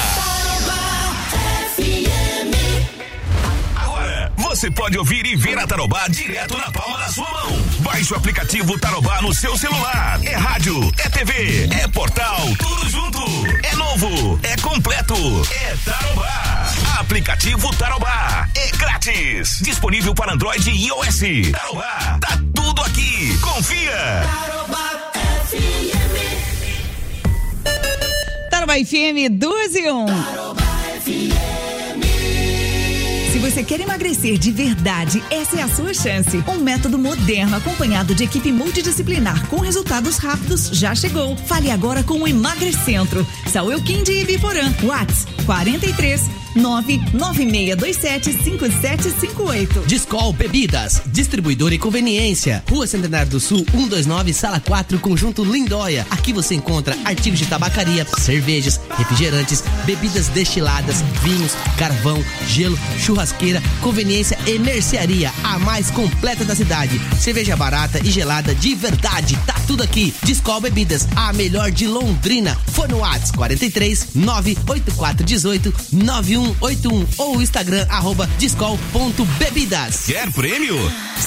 Agora, você pode ouvir e ver a Tarobá direto na palma da sua mão. Baixe o aplicativo Tarobá no seu celular. É rádio, é T V, é portal, tudo junto. É novo, é completo, é Tarobá. Aplicativo Tarobá, é grátis. Disponível para Android e iOS. Tarobá, tá tudo aqui. Confia. Tarobá F M. Tarobá F M doze e um. Tarobá F M. Se você quer emagrecer de verdade, essa é a sua chance. Um método moderno acompanhado de equipe multidisciplinar com resultados rápidos já chegou. Fale agora com o Emagrecentro. Saúl Kim de Ibiporã. WhatsApp quarenta e três, nove nove seis dois sete, cinco sete cinco oito. Discol Bebidas, distribuidor e conveniência. Rua Centenário do Sul, cento e vinte e nove, Sala quatro, Conjunto Lindóia. Aqui você encontra artigos de tabacaria, cervejas, refrigerantes, bebidas destiladas, vinhos, carvão, gelo, churrasqueira, conveniência e mercearia. A mais completa da cidade. Cerveja barata e gelada de verdade. Tá tudo aqui. Discol Bebidas, a melhor de Londrina. Fone no WhatsApp quarenta e três, nove oito quatro um oito, nove um oito um ou o Instagram arroba discol ponto bebidas. Quer prêmio? Se liga!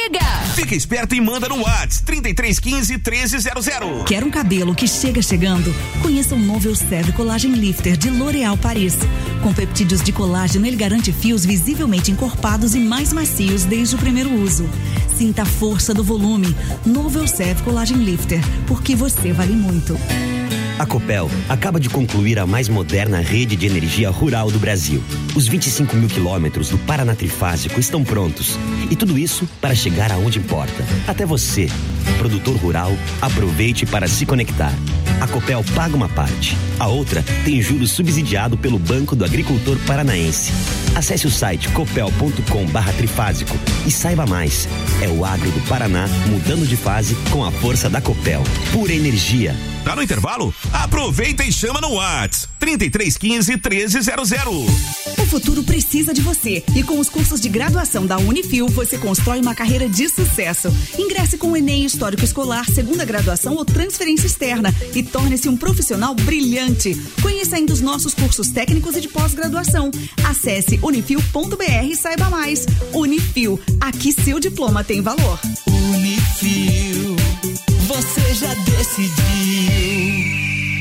chega! Fica esperto e manda no WhatsApp trinta e três quinze, treze zero zero. Quer um cabelo que chega chegando? Conheça o novo Elseve Collagen Lifter de L'Oréal Paris. Com peptídeos de colágeno, ele garante fios visivelmente encorpados e mais macios desde o primeiro uso. Sinta a força do volume. Novo Elseve Collagen Lifter, porque você vale muito. A Copel acaba de concluir a mais moderna rede de energia rural do Brasil. Os vinte e cinco mil quilômetros do Paraná Trifásico estão prontos. E tudo isso para chegar aonde importa. Até você, produtor rural, aproveite para se conectar. A Copel paga uma parte. A outra tem juros subsidiado pelo Banco do Agricultor Paranaense. Acesse o site copel ponto com barra trifásico e saiba mais. É o agro do Paraná mudando de fase com a força da Copel. Pura energia. Tá no intervalo? Aproveita e chama no WhatsApp trinta e três quinze, treze zero zero. O futuro precisa de você e com os cursos de graduação da Unifil você constrói uma carreira de sucesso. Ingresse com o Enem Histórico Escolar, segunda graduação ou transferência externa e torne-se um profissional brilhante. Conheça ainda os nossos cursos técnicos e de pós-graduação. Acesse unifil ponto br e saiba mais. Unifil, aqui seu diploma tem valor. Unifil, você já decidiu.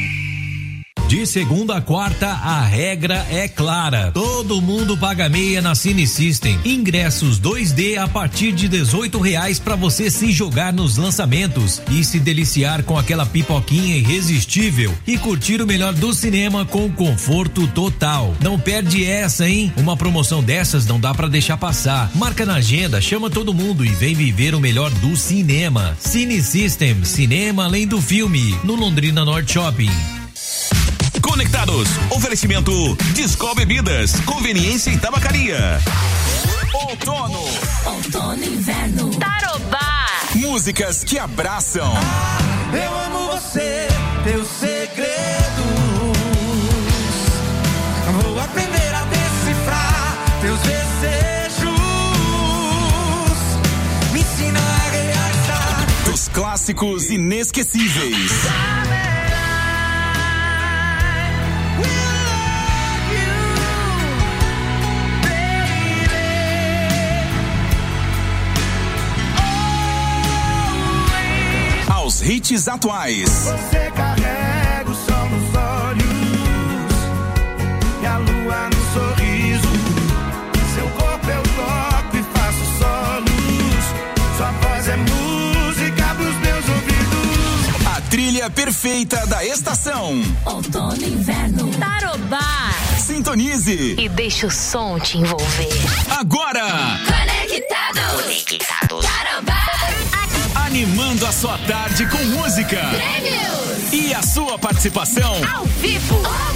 De segunda a quarta, a regra é clara. Todo mundo paga meia na Cine System. Ingressos dois D a partir de dezoito reais para você se jogar nos lançamentos e se deliciar com aquela pipoquinha irresistível e curtir o melhor do cinema com conforto total. Não perde essa, hein? Uma promoção dessas não dá para deixar passar. Marca na agenda, chama todo mundo e vem viver o melhor do cinema. Cine System, cinema além do filme, no Londrina Norte Shopping. Conectados, oferecimento Discol Bebidas, conveniência e tabacaria. Outono, outono e inverno. Tarobá. Músicas que abraçam. Ah, eu amo você, teus segredos. Vou aprender a decifrar teus desejos. Me ensina a realizar os clássicos inesquecíveis. Os hits atuais. Você carrega o sol nos olhos e a lua no sorriso. Seu corpo eu toco e faço solos. Sua voz é música pros meus ouvidos. A trilha perfeita da estação. Outono e inverno. Tarobá. Sintonize e deixa o som te envolver. Agora. Conectados. Conectados. Tarobá. Animando a sua tarde com música. Prêmios. E a sua participação. Ao vivo.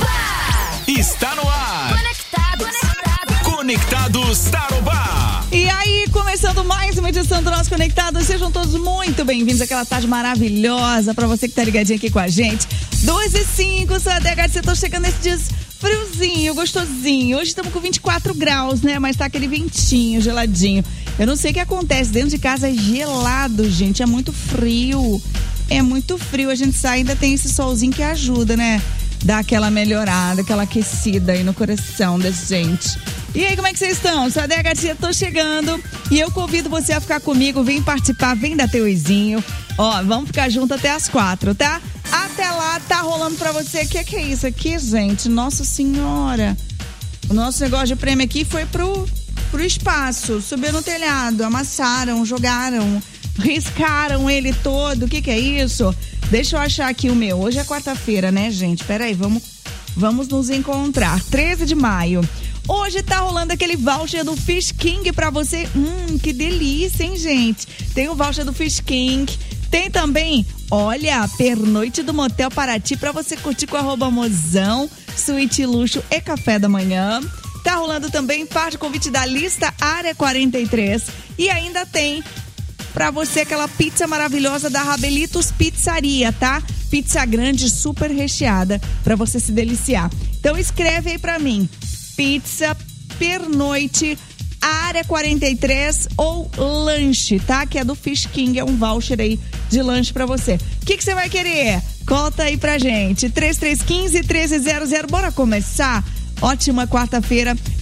Oba! Está no ar. Conectados. Conectados. Conectados Tarobá. E aí, começando mais uma edição do nosso Conectados. Sejam todos muito bem-vindos àquela tarde maravilhosa. Pra você que tá ligadinho aqui com a gente. doze e cinco, sou a D H, você tá chegando nesses dias friozinho, gostosinho. Hoje estamos com vinte e quatro graus, né? Mas tá aquele ventinho geladinho. Eu não sei o que acontece, dentro de casa é gelado, gente, é muito frio. É muito frio, a gente sai, ainda tem esse solzinho que ajuda, né? Dá aquela melhorada, aquela aquecida aí no coração da gente. E aí, como é que vocês estão? Sou a D H Tia, tô chegando e eu convido você a ficar comigo, vem participar, vem dar teu oizinho. Ó, vamos ficar junto até as quatro, tá? Até lá, tá rolando pra você. O que, que é isso aqui, gente? Nossa Senhora. O nosso negócio de prêmio aqui foi pro, pro espaço. Subiu no telhado, amassaram, jogaram, riscaram ele todo. O que, que é isso? Deixa eu achar aqui o meu. Hoje é quarta-feira, né, gente? Peraí, vamos, vamos nos encontrar. treze de maio. Hoje tá rolando aquele voucher do Fish King pra você. Hum, que delícia, hein, gente? Tem o voucher do Fish King. Tem também, olha, pernoite do Motel Paraty pra você curtir com arroba mozão, suíte luxo e café da manhã. Tá rolando também parte convite da lista Área quarenta e três. E ainda tem pra você aquela pizza maravilhosa da Rabelitos Pizzaria, tá? Pizza grande, super recheada, pra você se deliciar. Então escreve aí pra mim, pizza, pernoite, Área quarenta e três ou lanche, tá? Que é do Fish King, é um voucher aí de lanche pra você. O que que você vai querer? Conta aí pra gente. três três um cinco, um três zero zero. Bora começar? Ótima quarta-feira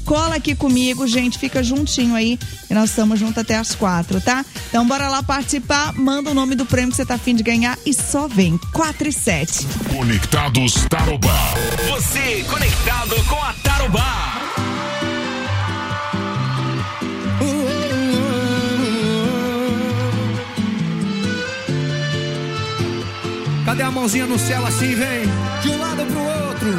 cola aqui comigo, gente, fica juntinho aí e nós estamos juntos até as quatro, tá? Então bora lá participar, manda o nome do prêmio que você tá afim de ganhar e só vem, quatro e sete. Conectados Tarobá. Você conectado com a Tarobá. Cadê a mãozinha no céu assim, vem? De um lado pro outro.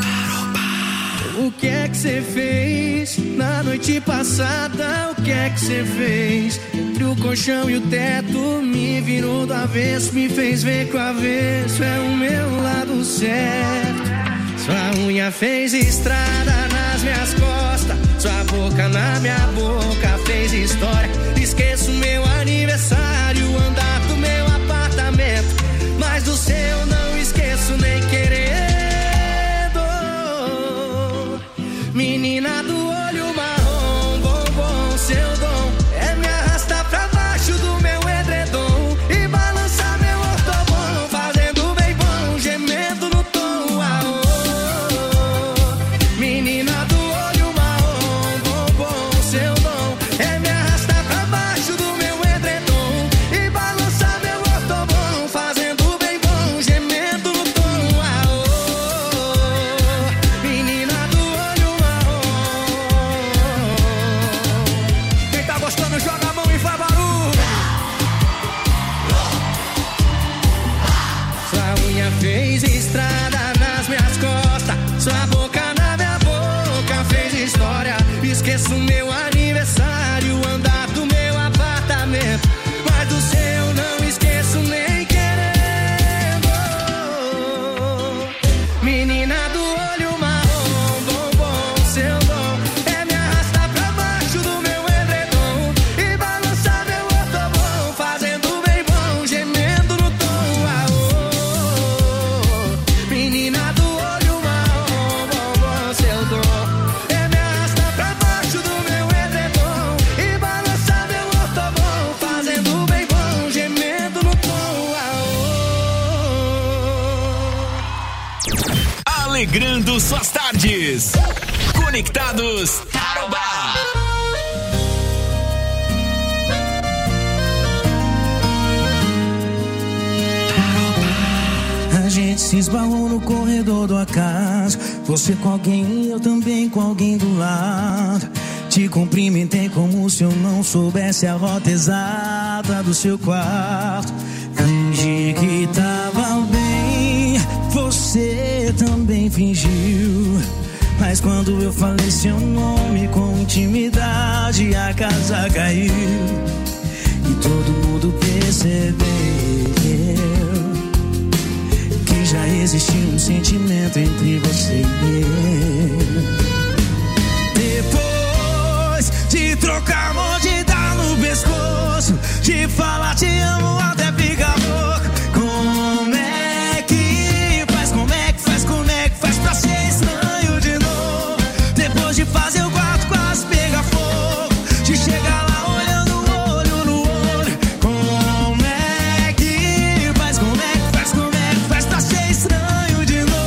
O que é que você fez na noite passada? O que é que você fez? Entre o colchão e o teto, me virou do avesso, me fez ver que o avesso é o meu lado certo. Sua unha fez estrada nas minhas costas, sua boca na minha boca fez história. Esqueço meu aniversário, andar do meu apartamento, mas do seu não esqueço nem querendo. Menina do olho marrom, bombom, seu dom é me arrastar pra baixo do meu edredom e balançar meu ortobom, fazendo bem bom, gemendo no tom. Aô. Menina do olho marrom, bombom, seu dom é me arrastar pra baixo do meu edredom e balançar meu ortobom, fazendo bem bom, gemendo no tom. Aô. Menina do olho marrom. Quem tá gostando joga a mão e faz barulho. Sua unha fez estrada nas minhas costas, sua boca na minha boca fez história. Esqueço meu aniversário, andar do meu apartamento, mas do seu não esqueço nem querendo. Menina do olho marrom, bombom, seu dom é me arrastar pra baixo do meu edredom e balançar meu ortobom, fazendo bem bom, gemendo no tom. Aô. Menina do olho marrom, bombom, seu dom é me arrastar pra baixo do meu edredom e balançar meu ortobom, fazendo bem bom, gemendo no tom. Aô. Alegrando suas tardes. Conectados Tarobá. A gente se esbarrou no corredor do acaso, você com alguém e eu também com alguém do lado. Te cumprimentei como se eu não soubesse a rota exata do seu quarto. Fingi que tava bem, você também fingiu. Mas quando eu falei seu nome com intimidade, a casa caiu e todo mundo percebeu que já existia um sentimento entre você e eu. Depois de trocar amor, de dar no pescoço, de falar te amo até ficar louco. Como é que faz, como é que faz, como é que faz pra ser estranho de novo? Depois de fazer o quarto quase pegar fogo, de chegar lá olhando olho no olho. Como é que faz, como é que faz, como é que faz pra ser estranho de novo?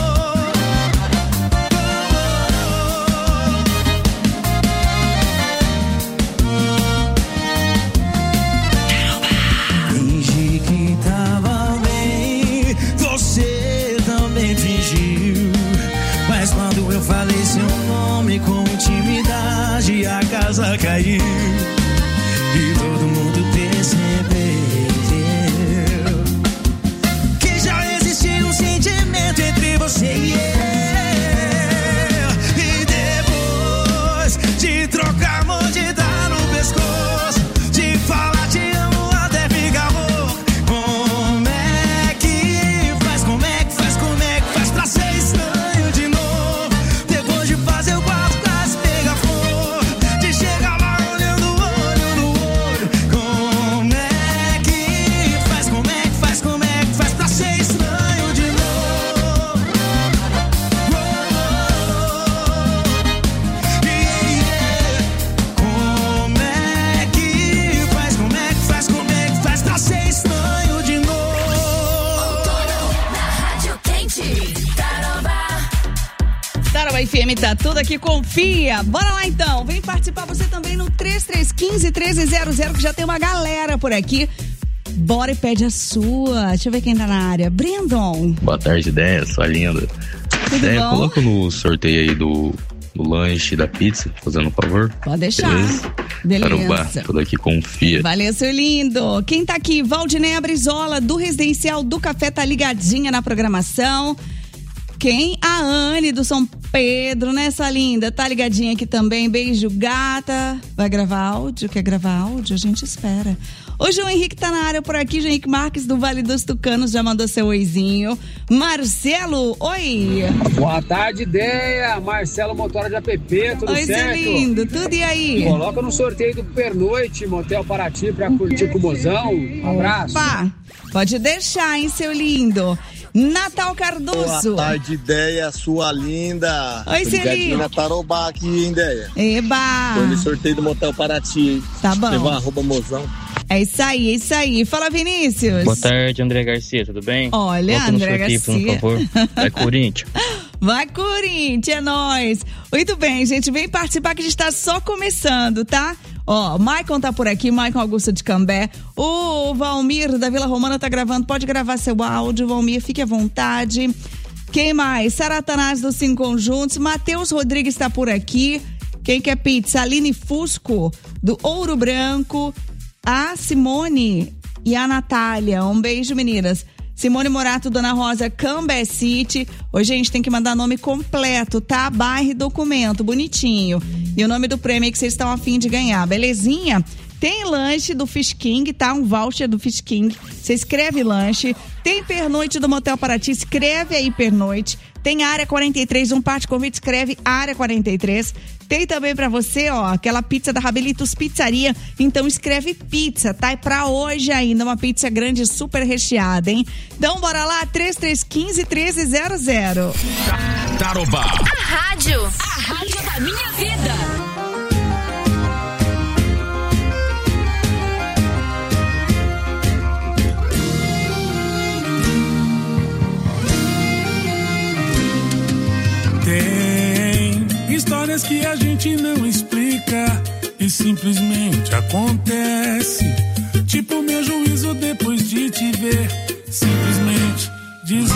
Fingi que tava bem, você também fingiu. Mas quando eu falei seu nome com intimidade, a casa caiu e todo mundo percebeu que já existia um sentimento entre você e eu. E depois de trocar amor, de dar no pescoço, de falar te amo até ficar louco. Como é que faz, como é que faz, como é que faz pra ser estranho de novo? Depois de fazer o quarto quase pegar fogo, de chegar lá olhando olho no olho. Como F M tá tudo aqui, confia. Bora lá então, vem participar você também no três três um cinco, um três zero zero, que já tem uma galera por aqui. Bora e pede a sua. Deixa eu ver quem tá na área. Brandon. Boa tarde, Ideia, sua linda. Tudo Ideia, bom? coloca no sorteio aí do, do lanche da pizza, fazendo um favor. Pode deixar. Beleza? Beleza. Tarobá, tudo aqui, confia. Valeu, seu lindo. Quem tá aqui? Valdineia Brizola, do Residencial do Café, tá ligadinha na programação. Quem? A Anne, do São Pedro, né, essa linda? Tá ligadinha aqui também. Beijo, gata. Vai gravar áudio? Quer gravar áudio? A gente espera. O João Henrique tá na área por aqui. João Henrique Marques, do Vale dos Tucanos, já mandou seu oizinho. Marcelo, oi. Boa tarde, Ideia. Marcelo, motora de app, tudo oi, certo? Oi, seu lindo. Tudo e aí? Coloca no sorteio do Pernoite, Motel Paraty, pra curtir com o mozão. Um abraço. Opa, pode deixar, hein, seu lindo. Natal Cardoso. Boa tarde, Ideia, sua linda. Oi, Celinho. na Tarobá aqui, hein, Ideia. Eba. Foi no sorteio do Motel Paraty. Tá bom. Levou arroba mozão. É isso aí, é isso aí. Fala, Vinícius. Boa tarde, André Garcia, tudo bem? Olha, Coloca no André sorteio, Garcia. por favor. Vai, Corinthians. Vai, Corinthians, é nóis. Muito bem, gente, vem participar que a gente tá só começando, tá? Ó, o Maicon tá por aqui, Maicon Augusto de Cambé. O Valmir da Vila Romana tá gravando, pode gravar seu áudio, Valmir, fique à vontade. Quem mais? Saratanás dos Cinco Conjuntos, Matheus Rodrigues tá por aqui. Quem quer pizza? Aline Fusco, do Ouro Branco. A Simone e a Natália, um beijo, meninas. Simone Morato, Dona Rosa, Cambé City. Hoje a gente tem que mandar nome completo, tá? Bairro e documento, bonitinho. E o nome do prêmio que vocês estão a fim de ganhar, belezinha? Tem lanche do Fish King, tá? Um voucher do Fish King. Você escreve lanche. Tem pernoite do Motel Paraty, escreve aí pernoite. Tem Área quarenta e três, um par de convite, escreve Área quarenta e três. Tem também pra você, ó, aquela pizza da Rabelitos Pizzaria. Então escreve pizza, tá? É pra hoje ainda, uma pizza grande, super recheada, hein? Então bora lá, três três um cinco, um três zero zero. Tarobá. A rádio. A rádio da minha vida. Tem histórias que a gente não explica e simplesmente acontece. Tipo meu juízo depois de te ver, simplesmente desaparece.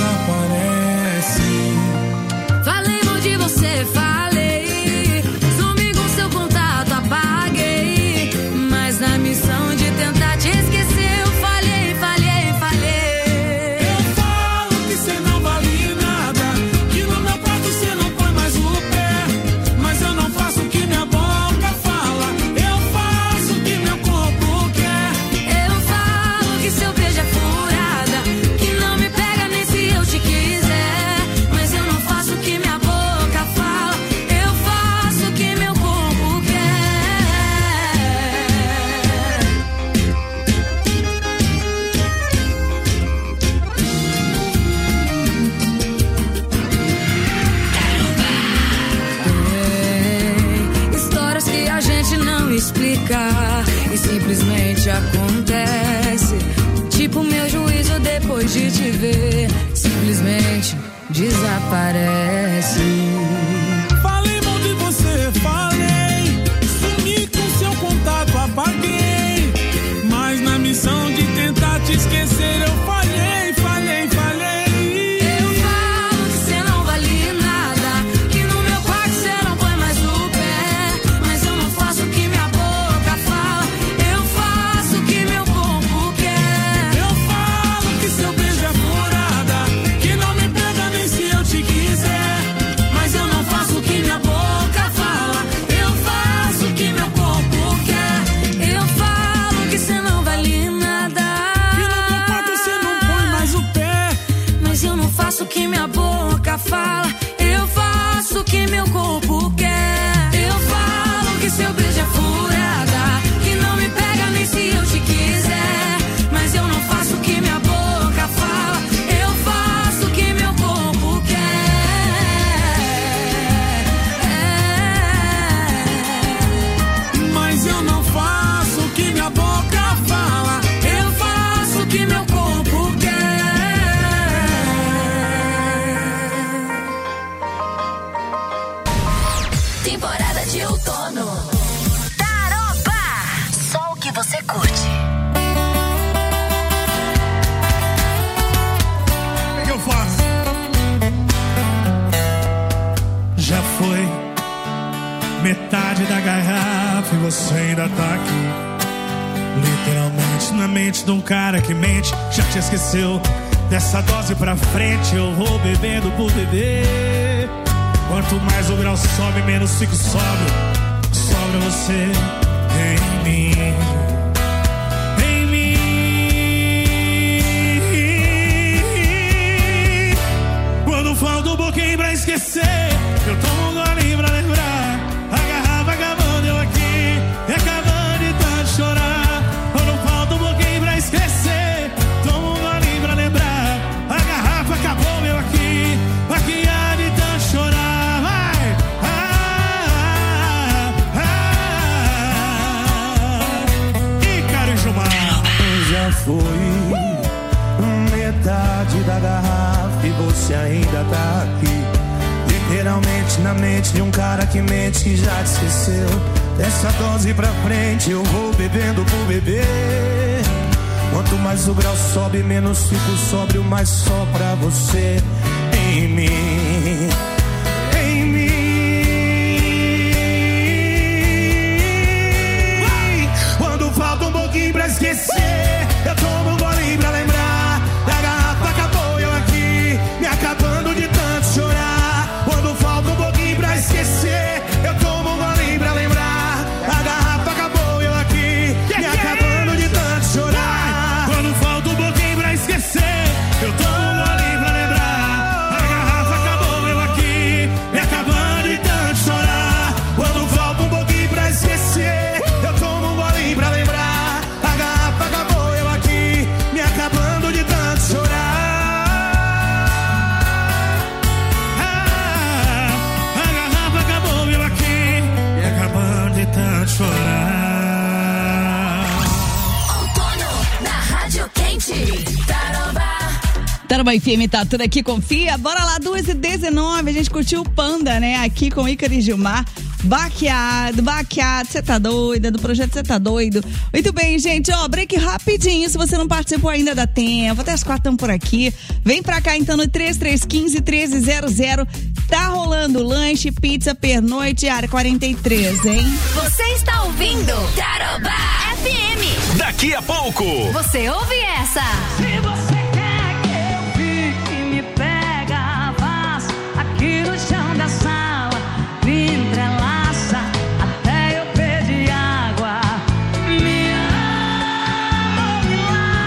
Falei mal de você, falei. Sumi com seu contato, apaguei. Mas na missão de tentar te esquecer, eu falhei, falhei, falhei. Eu falo que você não vale nada, que no meu quarto você não põe mais o pé. Mas eu não faço o que minha boca fala, eu faço o que meu corpo quer. Eu falo que seu beijo é furada, que não me pega nem se eu te quiser. Mas eu não faço o que minha boca fala, eu faço o que meu corpo quer. Tem histórias que a gente não explica e simplesmente acontece. Tipo meu juízo depois de te ver, simplesmente desaparece. Falei mal de você, falei. Sumi com seu contato, apaguei. Mas na missão de tentar te esquecer, eu falhei, falhei, falhei. Eu falo que você não vale nada, que no meu quarto você não põe mais o pé. Mas eu não faço o que minha boca fala, eu faço o que meu corpo quer. Eu falo que seu beijo é furada, que não me pega nem se eu te quiser. você ainda tá aqui. Literalmente na mente de um cara que mente. Já te esqueceu. Dessa dose pra frente eu vou bebendo por beber. Quanto mais o grau sobe, menos fico sóbrio. Sobra você em mim. Em mim. Quando falta um pouquinho pra esquecer, eu tomo um gole pra lembrar. A garrafa acabando, eu aqui e acabando de tanto chorar. Quando falta um pouquinho pra esquecer, tomo um gole pra lembrar. A garrafa acabou, eu aqui, aqui há de tanto chorar. Vai! Ah, ah, ah. E Caro e Gilmar. Já foi metade da garrafa e você ainda tá aqui. Literalmente na mente de um cara que mente, que já te esqueceu. Dessa dose pra frente eu vou bebendo por beber. Quanto mais o grau sobe, menos fico sóbrio, mais só pra você em mim. Em mim. Quando falta um pouquinho pra esquecer, eu tomo um golinho pra lembrar. A garrafa acabou, eu aqui, me acabando de tanto chorar. Quando falta um pouquinho pra esquecer, eu tomo um golinho pra lembrar. A garrafa acabou, eu aqui, me acabando de tanto chorar. Quando falta um pouquinho pra esquecer, eu tomo um golinho pra lembrar. A garrafa acabou, eu aqui, me acabando de tanto chorar. Quando falta um pouquinho pra esquecer, eu tomo um golinho pra lembrar. A garrafa acabou, eu aqui, me acabando de tanto chorar. De tanto chorar. Outono na Rádio Quente. Tarobá. Tarobá F M tá tudo aqui, confia. Bora lá, duas e dezenove. A gente curtiu o Panda, né? Aqui com Ícaro e Gilmar. Baqueado, baqueado, você tá doida, do projeto Você Tá Doido. Muito bem, gente, ó, break rapidinho, se você não participou ainda dá tempo, até as quatro estão por aqui. Vem pra cá então no três três um cinco, um três zero zero. Tá rolando lanche, pizza, pernoite, área quarenta e três, hein? Você está ouvindo Tarobá F M. Daqui a pouco você ouve essa. Se você quer que eu fique, me pega, faz aqui no chão da sala, me entrelaça até eu pedir água. Me ama, me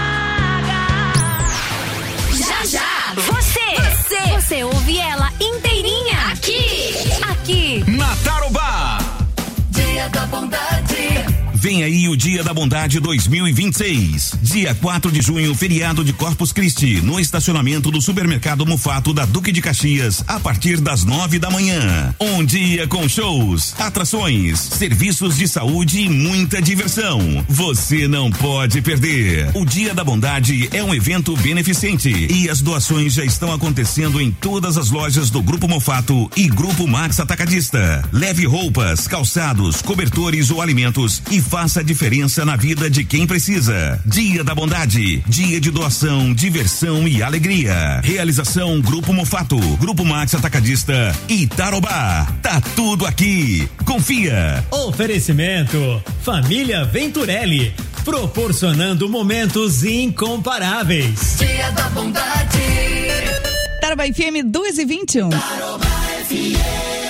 larga. Já, já. Você, você, você ouve ela inteirinha aqui, aqui na Tarobá. Dia da Bondade. Vem aí o Dia da Bondade dois mil e vinte e seis. Dia quatro de junho, feriado de Corpus Christi, no estacionamento do Supermercado Mufato da Duque de Caxias, a partir das nove da manhã. Um dia com shows, atrações, serviços de saúde e muita diversão. Você não pode perder. O Dia da Bondade é um evento beneficente e as doações já estão acontecendo em todas as lojas do Grupo Mufato e Grupo Max Atacadista. Leve roupas, calçados, cobertores ou alimentos e faça a diferença na vida de quem precisa. Dia da Bondade, dia de doação, diversão e alegria. Realização Grupo Mufato, Grupo Max Atacadista e Tarobá. Tá tudo aqui. Confia. Oferecimento Família Venturelli, proporcionando momentos incomparáveis. Dia da Bondade. Tarobá F M duas e vinte e um. Tarobá F M.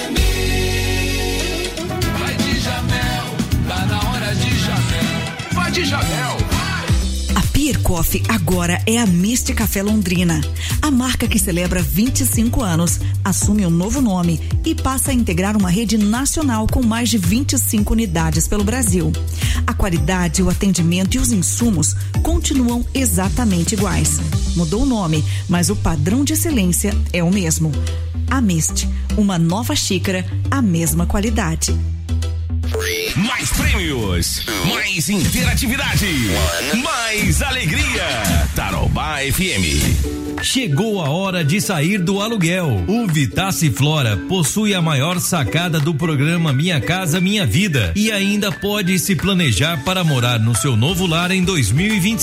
De Janel. A Pier Coffee agora é a Mist Café Londrina. A marca que celebra vinte e cinco anos assume um novo nome e passa a integrar uma rede nacional com mais de vinte e cinco unidades pelo Brasil. A qualidade, o atendimento e os insumos continuam exatamente iguais. Mudou o nome, mas o padrão de excelência é o mesmo. A Mist, uma nova xícara, a mesma qualidade. Mais prêmios, mais interatividade, mais alegria. Tarobá F M. Chegou a hora de sair do aluguel. O Vitace Flora possui a maior sacada do programa Minha Casa Minha Vida e ainda pode se planejar para morar no seu novo lar em dois mil e vinte e